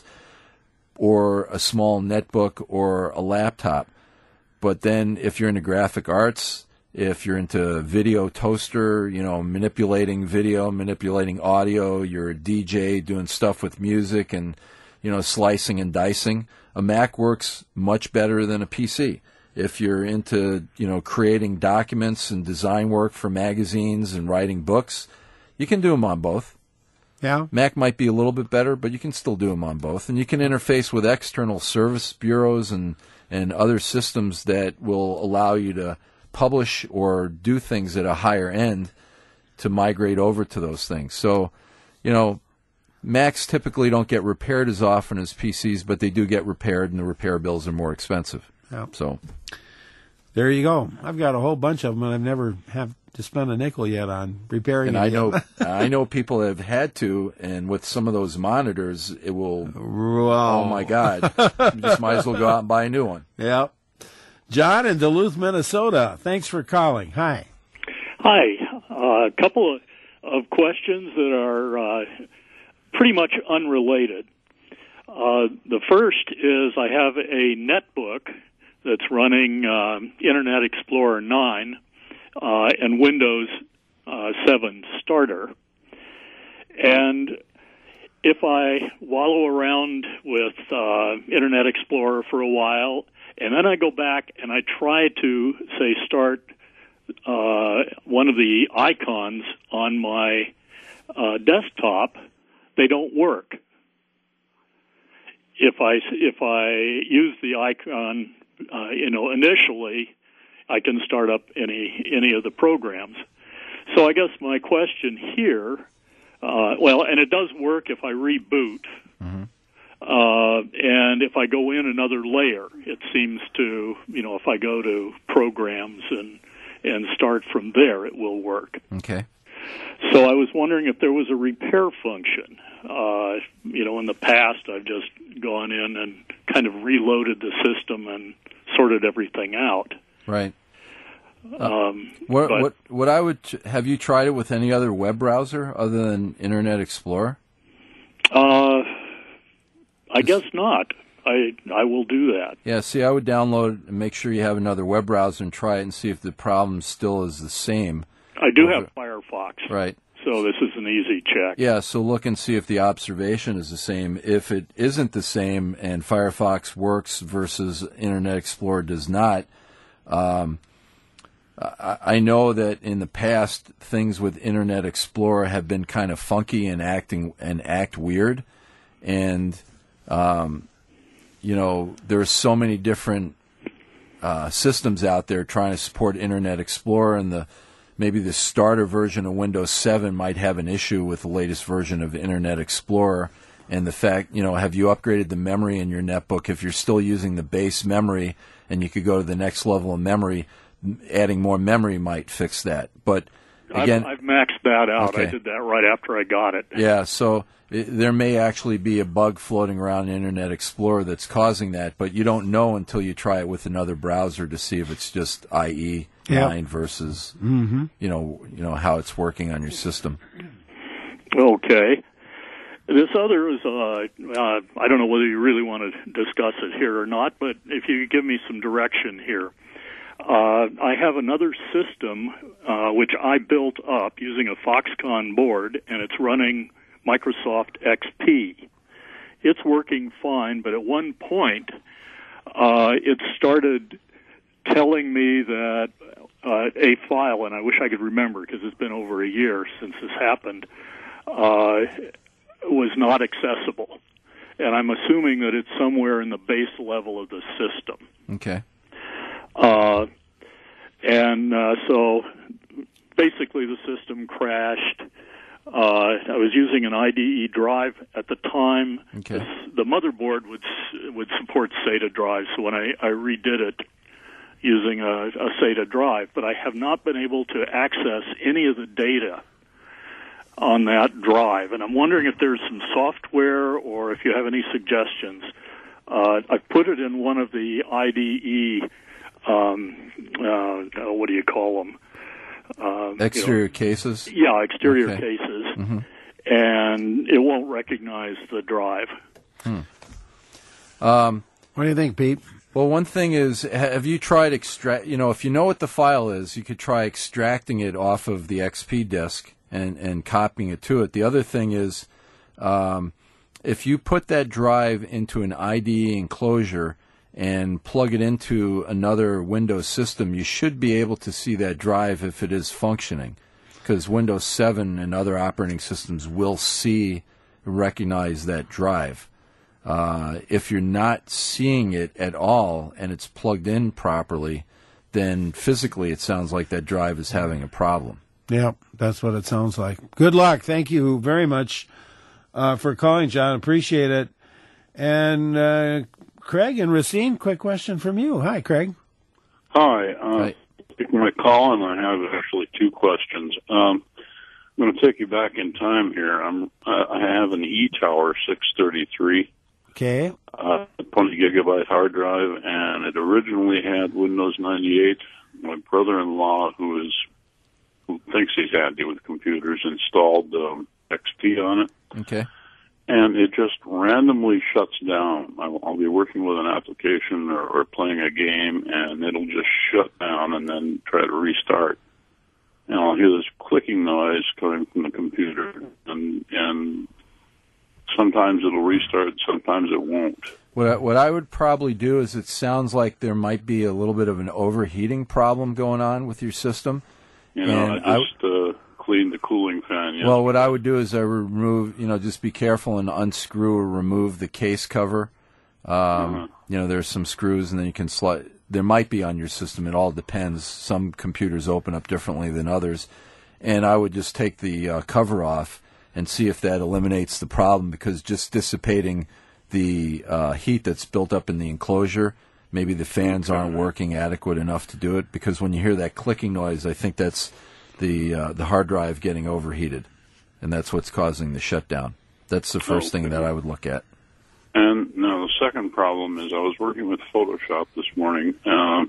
or a small netbook or a laptop. But then if you're into graphic arts, if you're into video toaster, you know, manipulating video, manipulating audio, you're a D J doing stuff with music and, you know, slicing and dicing, a Mac works much better than a P C. If you're into, you know, creating documents and design work for magazines and writing books, you can do them on both. Yeah. Mac might be a little bit better, but you can still do them on both. And you can interface with external service bureaus and, and other systems that will allow you to publish or do things at a higher end to migrate over to those things. So, you know, Macs typically don't get repaired as often as P Cs, but they do get repaired, and the repair bills are more expensive. Yeah. So there you go. I've got a whole bunch of them, and I've never have to spend a nickel yet on repairing and them I yet. know I know people have had to, and with some of those monitors, it will. Wow. Oh my God! You just might as well go out and buy a new one. Yep. John in Duluth, Minnesota. Thanks for calling. Hi. Hi. A uh, couple of, of questions that are uh, pretty much unrelated. Uh, the first is I have a netbook that's running uh, Internet Explorer nine uh, and Windows uh, seven Starter. And if I wallow around with uh, Internet Explorer for a while, and then I go back and I try to, say, start uh, one of the icons on my uh, desktop, they don't work. If I, if I use the icon, uh, you know, initially, I can start up any any of the programs. So I guess my question here, uh, well, and it does work if I reboot. Mm-hmm. Uh, and if I go in another layer, it seems to, you know, if I go to programs and and start from there, it will work. Okay. So I was wondering if there was a repair function. Uh, you know, in the past, I've just gone in and kind of reloaded the system and sorted everything out. Right. Um, what, but, what what I would have you tried it with any other web browser other than Internet Explorer? Uh, I guess not. I I will do that. Yeah. See, I would download it and make sure you have another web browser and try it and see if the problem still is the same. I do have Firefox. Right. So this is an easy check. Yeah, so look and see if the observation is the same. If it isn't the same and Firefox works versus Internet Explorer does not, um, I, I know that in the past things with Internet Explorer have been kind of funky and acting and act weird, and um, you know there's so many different uh, systems out there trying to support Internet Explorer, and the maybe the starter version of Windows seven might have an issue with the latest version of Internet Explorer. And the fact, you know, have you upgraded the memory in your netbook? If you're still using the base memory and you could go to the next level of memory, adding more memory might fix that. But Again, I've, I've maxed that out. Okay. I did that right after I got it. Yeah, so it, there may actually be a bug floating around Internet Explorer that's causing that, but you don't know until you try it with another browser to see if it's just I E nine Yep. versus Mm-hmm. you know you know how it's working on your system. Okay. This other is, uh, uh, I don't know whether you really want to discuss it here or not, but if you could give me some direction here. Uh, I have another system uh, which I built up using a Foxconn board, and it's running Microsoft X P. It's working fine, but at one point uh, it started telling me that uh, a file, and I wish I could remember because it's been over a year since this happened, uh, was not accessible. And I'm assuming that it's somewhere in the base level of the system. Okay. Uh, and uh, so basically the system crashed. Uh, I was using an I D E drive at the time. Okay. The, the motherboard would would support SATA drives, so when I, I redid it using a, a SATA drive, but I have not been able to access any of the data on that drive. And I'm wondering if there's some software or if you have any suggestions. Uh, I put it in one of the I D E, um, uh, what do you call them? Uh, Exterior you know, cases? Yeah, exterior Okay. cases. Mm-hmm. And it won't recognize the drive. Hmm. Um, what do you think, Pete? Well, one thing is, have you tried extract? You know, if you know what the file is, you could try extracting it off of the X P disk and, and copying it to it. The other thing is, um, if you put that drive into an I D E enclosure and plug it into another Windows system, you should be able to see that drive if it is functioning, because Windows seven and other operating systems will see, recognize that drive. Uh, if you're not seeing it at all and it's plugged in properly, then physically it sounds like that drive is having a problem. Yep, that's what it sounds like. Good luck. Thank you very much uh, for calling, John. Appreciate it. And uh, Craig and Racine, quick question from you. Hi, Craig. Hi. Uh, Hi. Taking my call, and I have actually two questions. Um, I'm going to take you back in time here. I'm, uh, I have an E-Tower six thirty-three. Okay. Uh, twenty gigabyte hard drive, and it originally had Windows ninety-eight. My brother-in-law, who is who thinks he's handy with computers, installed um, X P on it. Okay. And it just randomly shuts down. I'll, I'll be working with an application or, or playing a game, and it'll just shut down and then try to restart. And I'll hear this clicking noise coming from the computer, and and sometimes it'll restart, sometimes it won't. What I, what I would probably do is, it sounds like there might be a little bit of an overheating problem going on with your system. You know, And I just uh, cleaned the cooling fan. Yes. Well, what I would do is I remove, you know, just be careful and unscrew or remove the case cover. Um, Uh-huh. You know, there's some screws, and then you can slide. There might be on your system. It all depends. Some computers open up differently than others. And I would just take the uh, cover off and see if that eliminates the problem, because just dissipating the uh, heat that's built up in the enclosure, maybe the fans aren't working adequate enough to do it, because when you hear that clicking noise, I think that's the uh, the hard drive getting overheated, and that's what's causing the shutdown. That's the first Okay. thing that I would look at. And now the second problem is I was working with Photoshop this morning, uh,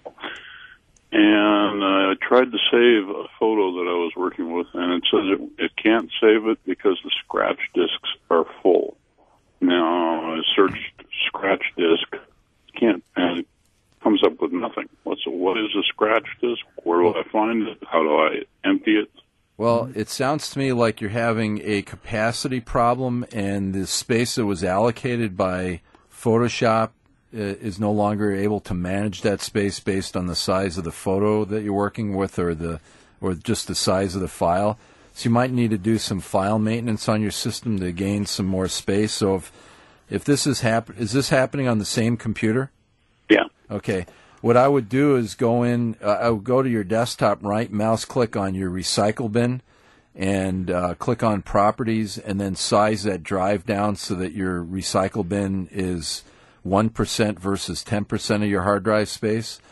and I tried to save a photo that I was working with, and it says it, it can't save it because the scratch disks are full. Now I searched scratch disk, can't, and it comes up with nothing. What's what is a scratch disk? Where do I find it? How do I empty it? Well, it sounds to me like you're having a capacity problem, and the space that was allocated by Photoshop uh, is no longer able to manage that space based on the size of the photo that you're working with, or the or just the size of the file. So you might need to do some file maintenance on your system to gain some more space. So if if this is hap- is this happening on the same computer? Yeah. Okay. What I would do is go in, uh, I would go to your desktop, right mouse click on your recycle bin, and uh, click on properties, and then size that drive down so that your recycle bin is one percent versus ten percent of your hard drive space.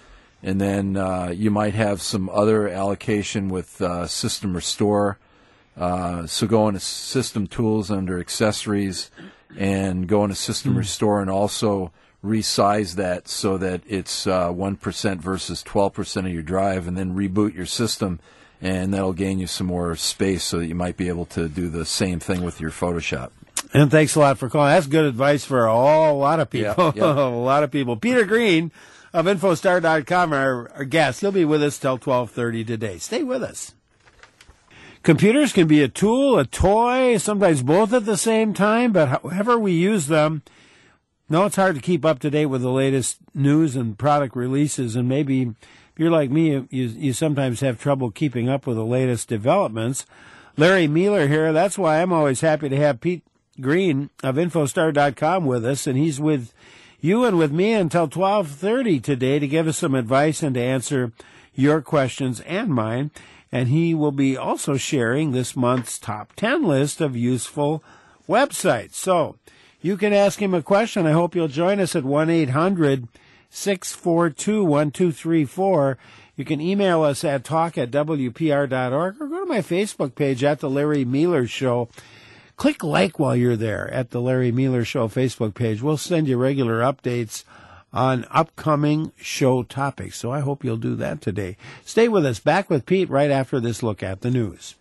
And then uh, you might have some other allocation with uh, System Restore. Uh, so go into System Tools under Accessories and go into System mm. Restore and also resize that so that it's uh, one percent versus twelve percent of your drive, and then reboot your system, and that'll gain you some more space so that you might be able to do the same thing with your Photoshop. And thanks a lot for calling. That's good advice for a whole lot of people. Yeah, yeah. a lot of people. Peter Green of Infostar dot com, our, our guest. He'll be with us till twelve thirty today. Stay with us. Computers can be a tool, a toy, sometimes both at the same time, but however we use them, no, it's hard to keep up to date with the latest news and product releases, and maybe if you're like me, you, you sometimes have trouble keeping up with the latest developments. Larry Mueller here. That's why I'm always happy to have Pete Green of Infostar dot com with us, and he's with you and with me until twelve thirty today to give us some advice and to answer your questions and mine. And he will be also sharing this month's top ten list of useful websites. So you can ask him a question. I hope you'll join us at one eight hundred six four two one two three four. You can email us at talk at W P R dot org or go to my Facebook page at The Larry Mueller Show. Click like while you're there at the Larry Mueller Show Facebook page. We'll send you regular updates on upcoming show topics, so I hope you'll do that today. Stay with us. Back with Pete right after this look at the news.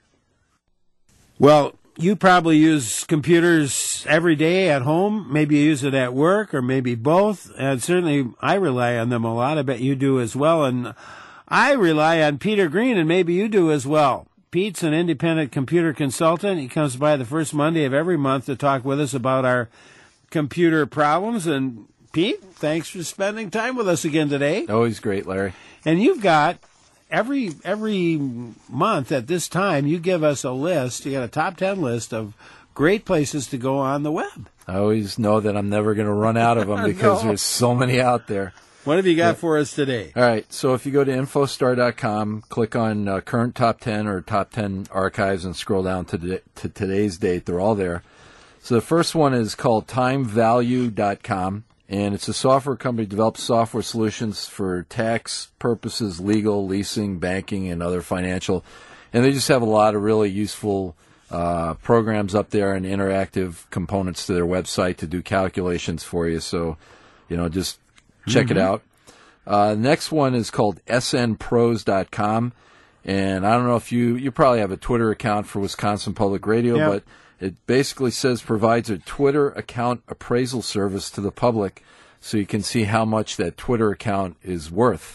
Well, you probably use computers every day at home. Maybe you use it at work or maybe both, and certainly I rely on them a lot. I bet you do as well, and I rely on Peter Green, and maybe you do as well. Pete's an independent computer consultant. He comes by the first Monday of every month to talk with us about our computer problems. And Pete, thanks for spending time with us again today. Always great, Larry. And you've got every every month at this time, you give us a list. You got a top ten list of great places to go on the web. I always know that I'm never going to run out of them because no. there's so many out there. What have you got yeah. for us today? All right. So if you go to Infostar dot com, click on uh, current top ten or top ten archives and scroll down to, the, to today's date. They're all there. So the first one is called time value dot com, and it's a software company that develops software solutions for tax purposes, legal, leasing, banking, and other financial. And they just have a lot of really useful uh, programs up there and interactive components to their website to do calculations for you. So, you know, just check mm-hmm. it out. Uh, next one is called S N pros dot com, and I don't know if you you probably have a Twitter account for Wisconsin Public Radio, yep. but it basically says provides a Twitter account appraisal service to the public, so you can see how much that Twitter account is worth.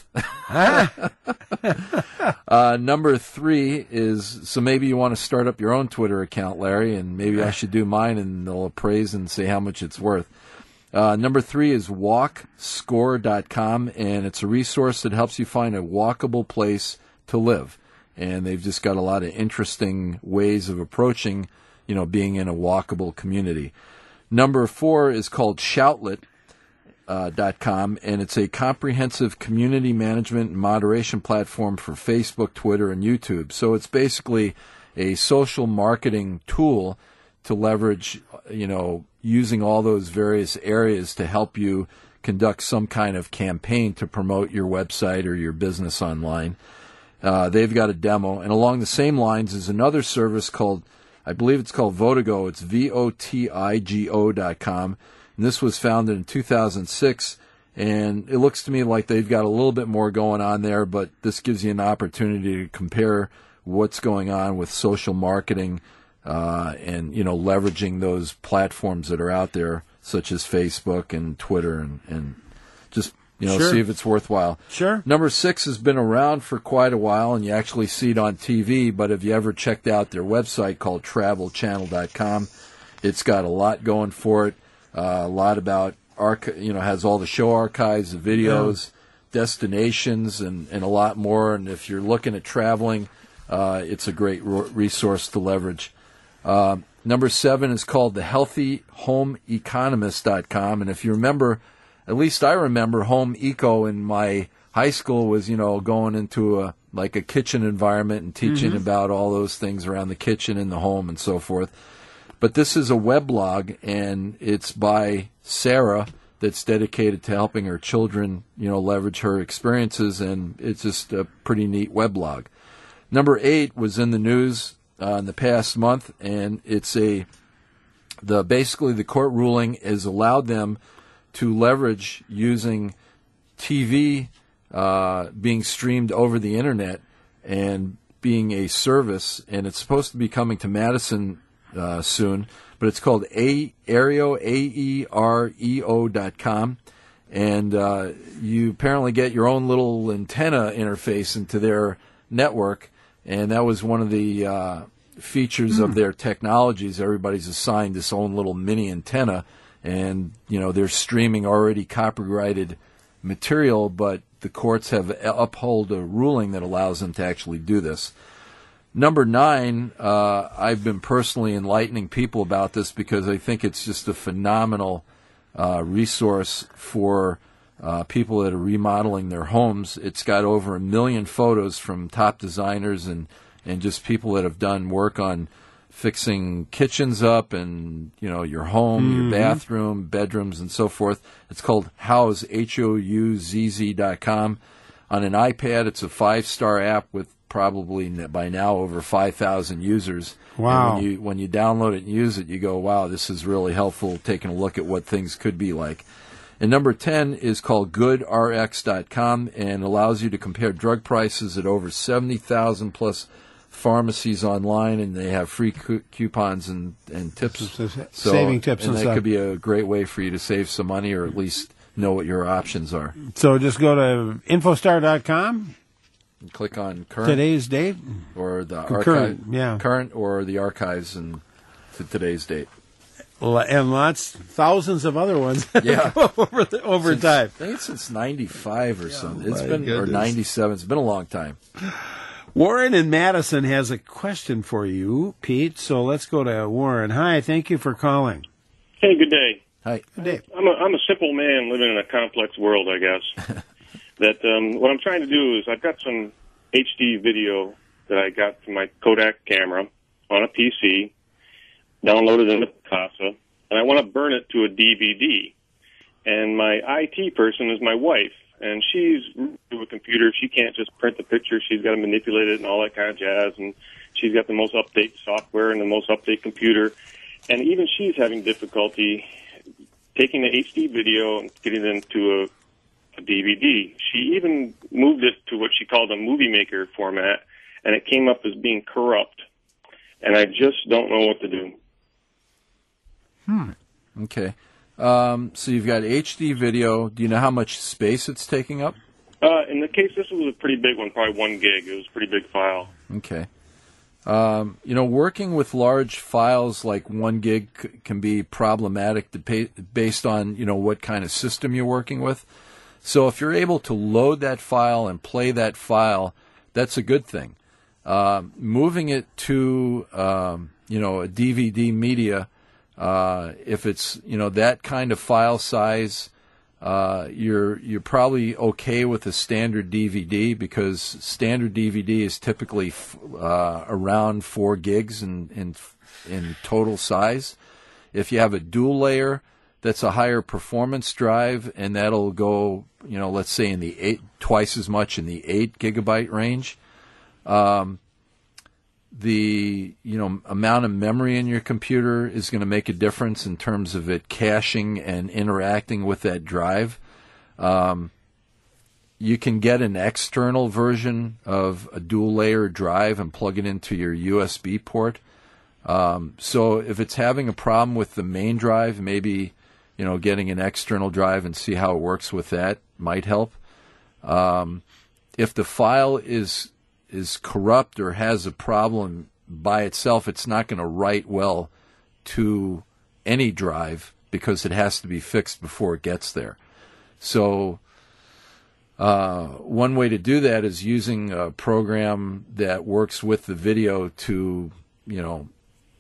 uh, number three is, so maybe you want to start up your own Twitter account, Larry, and maybe I should do mine, and they'll appraise and say how much it's worth. Uh, number three is walk score dot com, and it's a resource that helps you find a walkable place to live. And they've just got a lot of interesting ways of approaching, you know, being in a walkable community. Number four is called shoutlet dot com, uh, and it's a comprehensive community management and moderation platform for Facebook, Twitter, and YouTube. So it's basically a social marketing tool to leverage, you know, using all those various areas to help you conduct some kind of campaign to promote your website or your business online. Uh, they've got a demo. And along the same lines is another service called, I believe it's called Votigo. It's V O T I G O dot com. And this was founded in two thousand six. And it looks to me like they've got a little bit more going on there, but this gives you an opportunity to compare what's going on with social marketing Uh, and, you know, leveraging those platforms that are out there, such as Facebook and Twitter, and, and just, you know, sure. see if it's worthwhile. Sure. Number six has been around for quite a while, and you actually see it on T V, but have you ever checked out their website called travel channel dot com? It's got a lot going for it, uh, a lot about, arch- you know, has all the show archives, the videos, yeah. destinations, and, and a lot more. And if you're looking at traveling, uh, it's a great ro- resource to leverage. Uh, number seven is called the healthy home economist dot com. And if you remember, at least I remember Home Eco in my high school was, you know, going into a like a kitchen environment and teaching mm-hmm. about all those things around the kitchen and the home and so forth. But this is a weblog, and it's by Sarah that's dedicated to helping her children, you know, leverage her experiences, and it's just a pretty neat weblog. Number eight was in the news uh, in the past month, and it's a the basically the court ruling has allowed them to leverage using T V uh, being streamed over the internet and being a service, and it's supposed to be coming to Madison uh, soon. But it's called a Aereo, A E R E O dot com, and uh, you apparently get your own little antenna interface into their network, and that was one of the uh, features mm. of their technologies. Everybody's assigned this own little mini antenna, and you know they're streaming already copyrighted material, but the courts have upheld a ruling that allows them to actually do this. Number nine, uh, I've been personally enlightening people about this because I think it's just a phenomenal uh, resource for uh, people that are remodeling their homes. It's got over a million photos from top designers and, and just people that have done work on fixing kitchens up and, you know, your home, mm-hmm. your bathroom, bedrooms, and so forth. It's called Houzz, H O U Z Z dot com. On an iPad, it's a five-star app with probably by now over five thousand users. Wow. And when you when you download it and use it, you go, wow, this is really helpful, taking a look at what things could be like. And number ten is called Good R X dot com and allows you to compare drug prices at over seventy thousand plus pharmacies online, and they have free cu- coupons and, and tips. So, saving tips and, and that stuff. could be a great way for you to save some money or at least know what your options are. So just go to infostar dot com. And click on current today's date or the current, archive, yeah, current or the archives and to today's date, and lots, thousands of other ones. Yeah, over the, over since, time. I think it's since ninety-five or yeah, something. It's been goodness. or ninety-seven. It's been a long time. Warren in Madison has a question for you, Pete. So let's go to Warren. Hi, thank you for calling. Hey, good day. Hi. Good day. I'm a, I'm a simple man living in a complex world, I guess. that um, what I'm trying to do is I've got some H D video that I got from my Kodak camera on a P C, downloaded into Picasa, and I want to burn it to a D V D. And my I T person is my wife, and she's to a computer. She can't just print the picture. She's got to manipulate it and all that kind of jazz. And she's got the most update software and the most update computer. And even she's having difficulty taking the H D video and getting it into a a D V D. She even moved it to what she called a movie maker format, and it came up as being corrupt. And I just don't know what to do. Hmm. Okay. Um, so you've got H D video. Do you know how much space it's taking up? Uh, in the case, this was a pretty big one, probably one gig. It was a pretty big file. Okay. Um, you know, working with large files like one gig c- can be problematic to pay, based on, you know, what kind of system you're working with. So if you're able to load that file and play that file, that's a good thing. Uh, moving it to, um, you know, a D V D media, uh, if it's, you know, that kind of file size, uh, you're you're probably okay with a standard D V D because standard D V D is typically f- uh, around four gigs in, in in total size. If you have a dual layer, that's a higher performance drive, and that'll go, you know, let's say in the eight, twice as much in the eight gigabyte range. Um, the, you know, amount of memory in your computer is going to make a difference in terms of it caching and interacting with that drive. Um, you can get an external version of a dual layer drive and plug it into your U S B port. Um, so if it's having a problem with the main drive, maybe, you know, getting an external drive and see how it works with that might help. Um, if the file is is corrupt or has a problem by itself, it's not going to write well to any drive because it has to be fixed before it gets there. So uh, one way to do that is using a program that works with the video to, you know,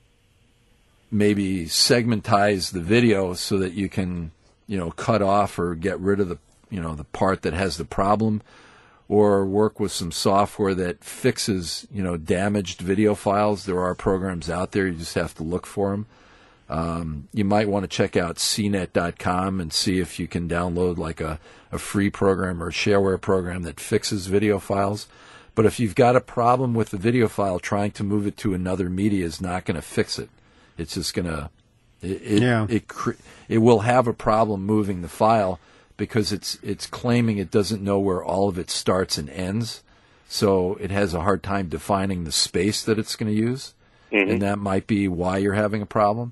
maybe segmentize the video so that you can, you know, cut off or get rid of the, you know, the part that has the problem, or work with some software that fixes, you know, damaged video files. There are programs out there. You just have to look for them. Um, you might want to check out c net dot com and see if you can download like a, a free program or a shareware program that fixes video files. But if you've got a problem with the video file, trying to move it to another media is not going to fix it. It's just going to it it, Yeah. it cre- it will have a problem moving the file because it's it's claiming it doesn't know where all of it starts and ends. So it has a hard time defining the space that it's going to use, Mhm. and that might be why you're having a problem.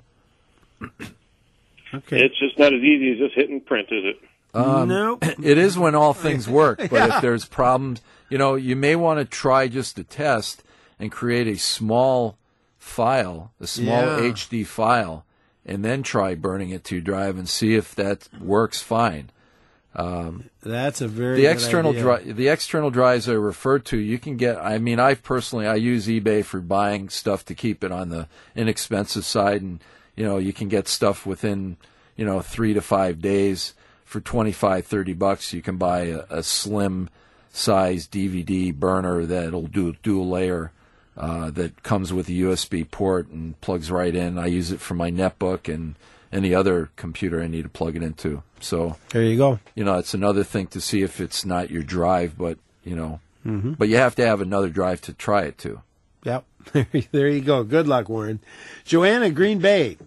Okay. It's just not as easy as just hitting print, is it? Um, No. It is when all things work, but Yeah. if there's problems, you know, you may want to try just a test and create a small file, a small Yeah. H D file, and then try burning it to your drive and see if that works fine. Um, That's a very the good external idea. dri- the external drives I referred to, you can get. I mean, I personally I use eBay for buying stuff to keep it on the inexpensive side, and you know you can get stuff within you know three to five days for twenty-five, thirty bucks. You can buy a, a slim size D V D burner that'll do dual layer uh, that comes with a U S B port and plugs right in. I use it for my netbook and any other computer I need to plug it into. So there you go. You know, it's another thing to see if it's not your drive, but you know, Mm-hmm. but you have to have another drive to try it to. Yep. There you go. Good luck, Warren. Joanna, Green Bay.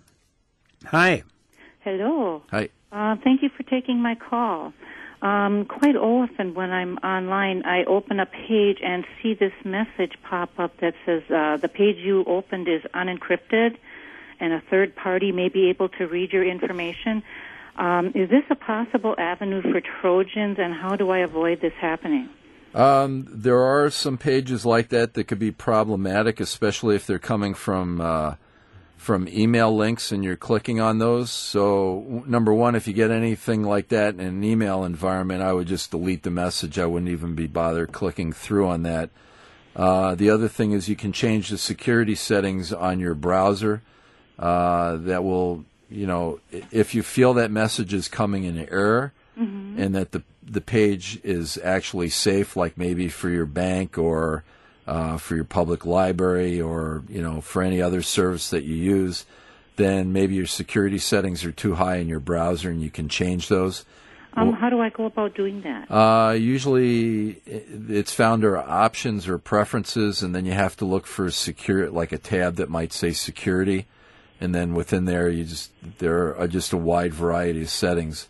Hi. Hello. Hi. Uh, thank you for taking my call. Um, quite often when I'm online, I open a page and see this message pop up that says uh, the page you opened is unencrypted and a third party may be able to read your information. Um, is this a possible avenue for Trojans, and how do I avoid this happening? Um, there are some pages like that that could be problematic, especially if they're coming from uh, from email links and you're clicking on those. So, w- number one, if you get anything like that in an email environment, I would just delete the message. I wouldn't even be bothered clicking through on that. Uh, the other thing is you can change the security settings on your browser. Uh, that will, you know, i- if you feel that message is coming in error, Mm-hmm. and that the the page is actually safe, like maybe for your bank or uh, for your public library or you know for any other service that you use, then maybe your security settings are too high in your browser, and you can change those. Um, how do I go about doing that? Uh, usually, i- it's found under options or preferences, and then you have to look for secure, like a tab that might say security, and then within there, you just there are just a wide variety of settings.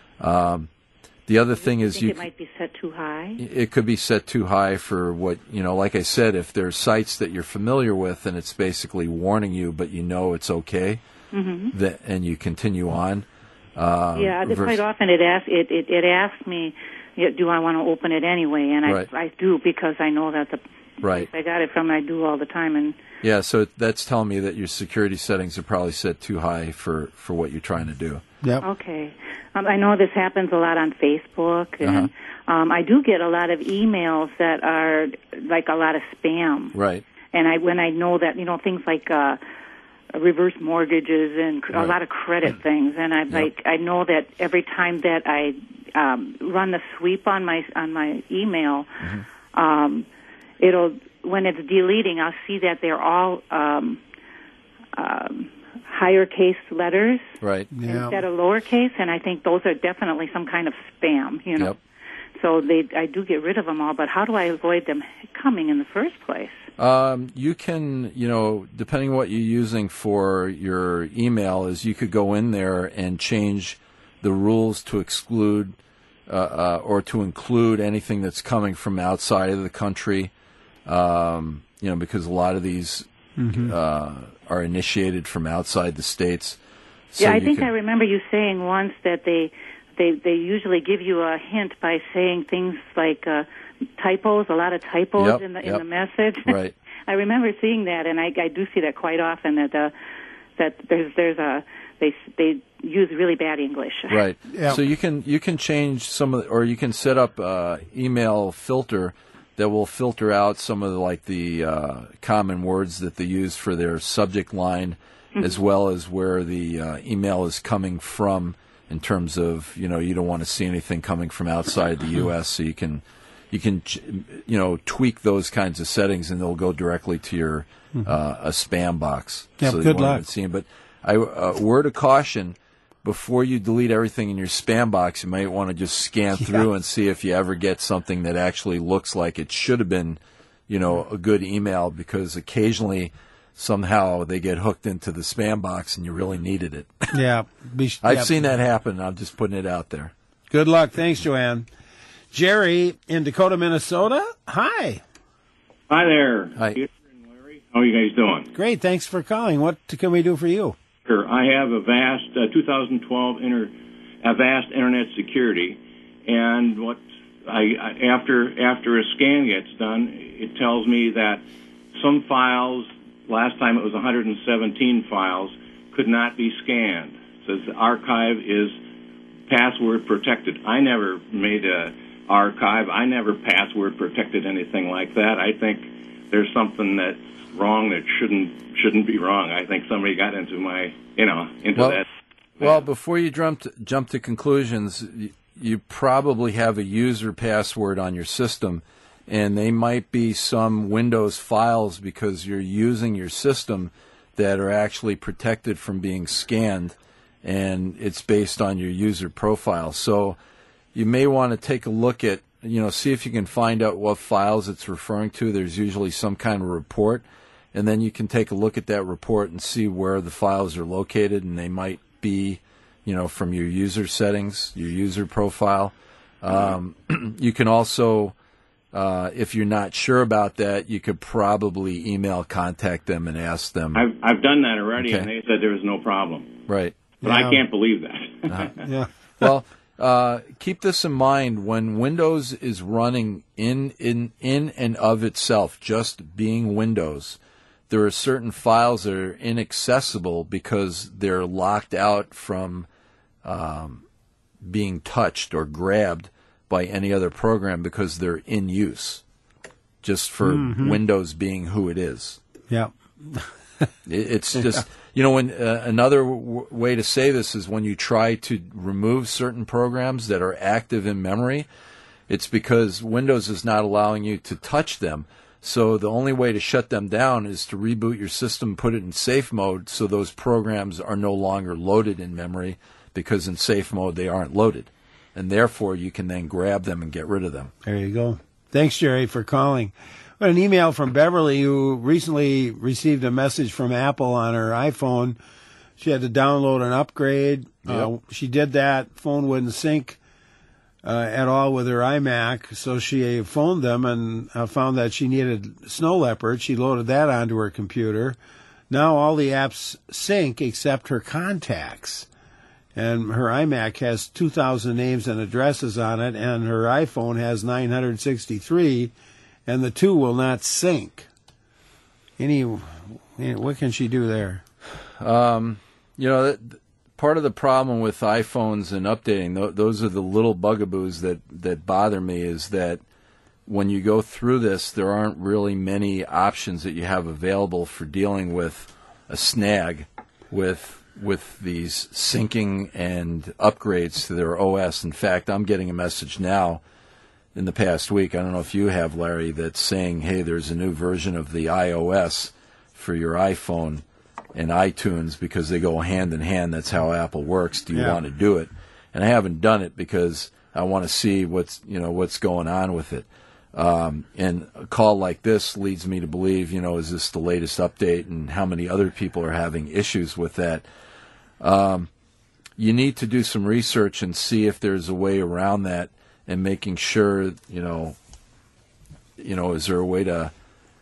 Um, the other thing I is think you it might be set too high. it could be set too high for what, you know, like I said, if there's sites that you're familiar with and it's basically warning you, but you know it's okay, Mm-hmm. that, and you continue on. Uh, Yeah, vers- quite often it asks it, it, it asks me, yeah, do I want to open it anyway? And I Right. I do, because I know that the Right. place I got it from, I do all the time. And Yeah, so that's telling me that your security settings are probably set too high for, for what you're trying to do. Yep. Okay. Um, I know this happens a lot on Facebook, and Uh-huh. um, I do get a lot of emails that are like a lot of spam. Right. And I when I know that, you know, things like uh, reverse mortgages and cr- Right. a lot of credit things, and I Yep. like I know that every time that I um, run the sweep on my on my email, Mm-hmm. um, it'll when it's deleting, I'll see that they're all um, um, higher case letters Right. instead of lowercase, and I think those are definitely some kind of spam, you know. Yep. So they, I do get rid of them all, but how do I avoid them coming in the first place? Um, you can, you know, depending on what you're using for your email, is you could go in there and change the rules to exclude uh, uh, or to include anything that's coming from outside of the country. Um, you know, because a lot of these Mhm. uh, are initiated from outside the states. So yeah, I you think can- I remember you saying once that they they they usually give you a hint by saying things like uh, typos, a lot of typos Yep, in the in yep. the message. Right. I remember seeing that, and I, I do see that quite often. That uh, that there's there's a they they use really bad English. Right. Yeah. So you can you can change some of the, or you can set up uh, email filter that will filter out some of the, like the uh, common words that they use for their subject line, as well as where the uh, email is coming from. In terms of, you know, you don't want to see anything coming from outside the U S, so you can you can ch- you know tweak those kinds of settings, and they'll go directly to your uh, a spam box. Yep, so you good won't luck. even see 'em. But I uh, word of caution. Before you delete everything in your spam box, you might want to just scan yeah. through and see if you ever get something that actually looks like it should have been, you know, a good email, because occasionally somehow they get hooked into the spam box and you really needed it. Yeah. Be, I've yeah. seen that happen. I'm just putting it out there. Good luck. Thanks, Joanne. Jerry in Dakota, Minnesota. Hi. Hi there. Hi. Larry. How are you guys doing? Great. Thanks for calling. What can we do for you? Sure. I have a vast uh, two thousand twelve inter, a vast internet security, and what I, I after after a scan gets done, it tells me that some files, last time it was one hundred seventeen files, could not be scanned. It says the archive is password protected. I never made a archive. I never password protected anything like that. I think there's something that's wrong that shouldn't shouldn't be wrong. I think somebody got into my, you know, into well, that. Well, before you jump to, jump to conclusions, you, you probably have a user password on your system, and they might be some Windows files because you're using your system that are actually protected from being scanned, and it's based on your user profile. So you may want to take a look at, you know, see if you can find out what files it's referring to. There's usually some kind of report, and then you can take a look at that report and see where the files are located, and they might be, you know, from your user settings, your user profile. Um, you can also, uh, if you're not sure about that, you could probably email, contact them, and ask them. I've I've done that already, Okay. and they said there was no problem. Right. But Yeah. I can't believe that. Uh-huh. Yeah. Well, uh, keep this in mind when Windows is running in, in, in and of itself, just being Windows. There are certain files that are inaccessible because they're locked out from um, being touched or grabbed by any other program because they're in use, just for Mhm. Windows being who it is. Yeah. It- It's just, you know, when uh, another w- way to say this is when you try to remove certain programs that are active in memory, it's because Windows is not allowing you to touch them. So the only way to shut them down is to reboot your system, put it in safe mode, so those programs are no longer loaded in memory, because in safe mode they aren't loaded. And therefore you can then grab them and get rid of them. There you go. Thanks, Jerry, for calling. We had an email from Beverly, who recently received a message from Apple on her iPhone. She had to download an upgrade. Uh, Yep. she did that. Phone wouldn't sync uh, at all with her iMac, so she phoned them and uh, found that she needed Snow Leopard. She loaded that onto her computer. Now all the apps sync except her contacts. And her iMac has two thousand names and addresses on it, and her iPhone has nine hundred sixty-three, and the two will not sync. Any, what can she do there? Um, you know, that, part of the problem with iPhones and updating, th- those are the little bugaboos that, that bother me, is that when you go through this, there aren't really many options that you have available for dealing with a snag with with these syncing and upgrades to their O S. In fact, I'm getting a message now in the past week, I don't know if you have, Larry, that's saying, hey, there's a new version of the iOS for your iPhone and iTunes because they go hand in hand. That's how Apple works. Do you Yeah. want to do it? And I haven't done it because I want to see what's, you know, what's going on with it. Um, and a call like this leads me to believe, you know, is this the latest update, and how many other people are having issues with that? Um, you need to do some research and see if there's a way around that, and making sure, you know, you know, is there a way to,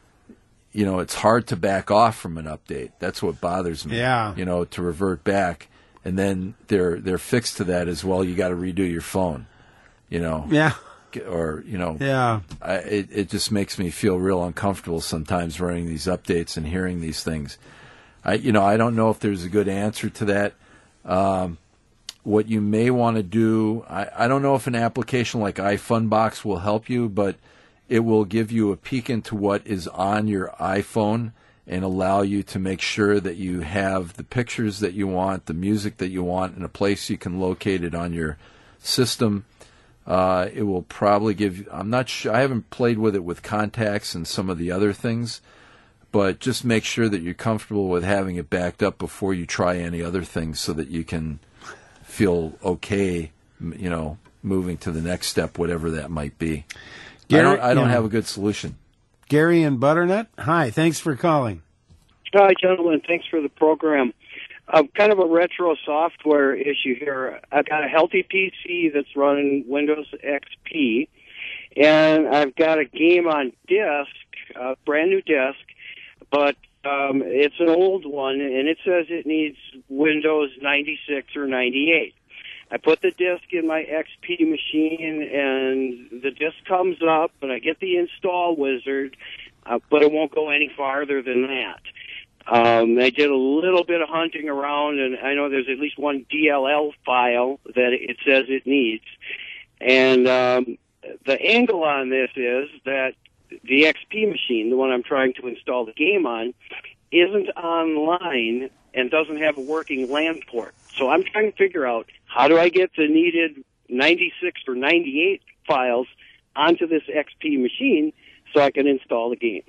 you know, it's hard to back off from an update. That's what bothers me. Yeah. You know, to revert back, and then they're they're fixed to that as well. You got to redo your phone. You know. Yeah. Or, you know, Yeah. I, it, it just makes me feel real uncomfortable sometimes running these updates and hearing these things. I, you know, I don't know if there's a good answer to that. Um, what you may want to do, I, I don't know if an application like iFunbox will help you, but it will give you a peek into what is on your iPhone and allow you to make sure that you have the pictures that you want, the music that you want, in a place you can locate it on your system. Uh, it will probably give you, I'm not sure, I haven't played with it with contacts and some of the other things, but just make sure that you're comfortable with having it backed up before you try any other things so that you can feel okay, you know, moving to the next step, whatever that might be. Gary, I don't, I don't yeah. have a good solution. Gary and Butternut, hi, thanks for calling. Hi, gentlemen. Thanks for the program. Uh, kind of a retro software issue here. I've got a healthy P C that's running Windows X P, and I've got a game on disk, a brand new disk, but um, it's an old one, and it says it needs Windows ninety-six or ninety-eight. I put the disk in my X P machine, and the disk comes up, and I get the install wizard, uh, but it won't go any farther than that. Um, I did a little bit of hunting around, and I know there's at least one D L L file that it says it needs. And um, the angle on this is that the X P machine, the one I'm trying to install the game on, isn't online and doesn't have a working LAN port. So I'm trying to figure out, how do I get the needed ninety-six or ninety-eight files onto this X P machine so I can install the game?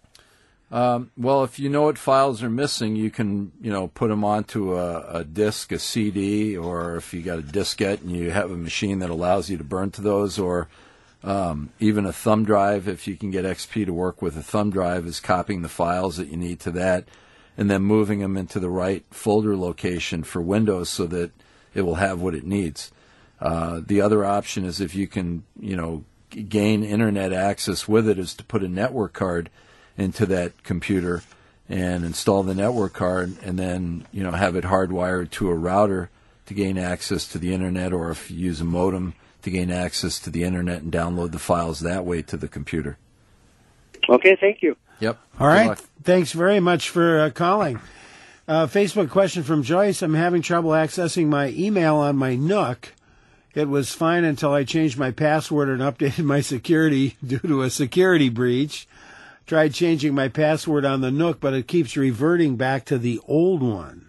Um, well, if you know what files are missing, you can, you know, put them onto a, a disk, a C D, or if you got a diskette and you have a machine that allows you to burn to those, or um, even a thumb drive. If you can get X P to work with a thumb drive, is copying the files that you need to that, and then moving them into the right folder location for Windows so that it will have what it needs. Uh, the other option is, if you can, you know, gain internet access with it, is to put a network card into that computer and install the network card, and then, you know, have it hardwired to a router to gain access to the internet, or if you use a modem, to gain access to the internet and download the files that way to the computer. Okay, thank you. Yep. All right. Thanks very much for uh, calling. Uh, Facebook question from Joyce. I'm having trouble accessing my email on my Nook. It was fine until I changed my password and updated my security due to a security breach. Tried changing my password on the Nook, but it keeps reverting back to the old one,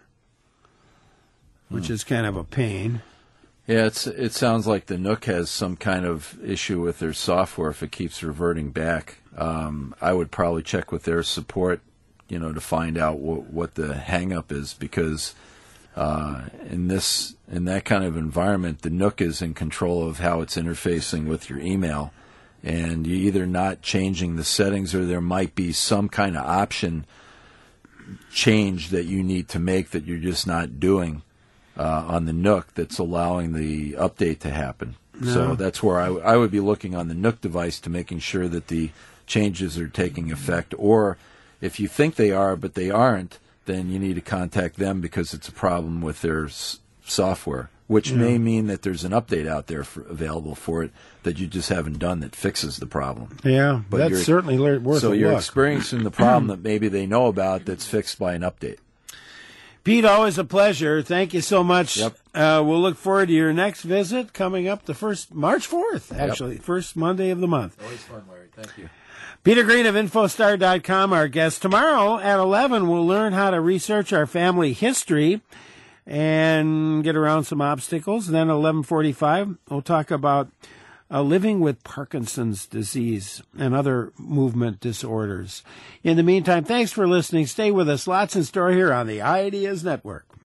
which is kind of a pain. Yeah, it's it sounds like the Nook has some kind of issue with their software if it keeps reverting back. Um, I would probably check with their support, you know, to find out what, what the hang-up is, because uh, in this in that kind of environment, the Nook is in control of how it's interfacing with your email. And you're either not changing the settings, or there might be some kind of option change that you need to make that you're just not doing uh, on the Nook that's allowing the update to happen. No. So that's where I, w- I would be looking on the Nook device to making sure that the changes are taking effect. Or if you think they are but they aren't, then you need to contact them because it's a problem with their s- software, which Yeah. may mean that there's an update out there for, available for it that you just haven't done that fixes the problem. Yeah, But that's you're- certainly le- worth So a you're look. experiencing the problem that maybe they know about that's fixed by an update. Pete, always a pleasure. Thank you so much. Yep. Uh, we'll look forward to your next visit coming up the first March fourth, actually, first Monday of the month. Always fun, Larry. Thank you. Peter Green of Infostar dot com, our guest. Tomorrow at eleven, we'll learn how to research our family history and get around some obstacles. And then at eleven forty-five, we'll talk about uh, living with Parkinson's disease and other movement disorders. In the meantime, thanks for listening. Stay with us. Lots in store here on the Ideas Network.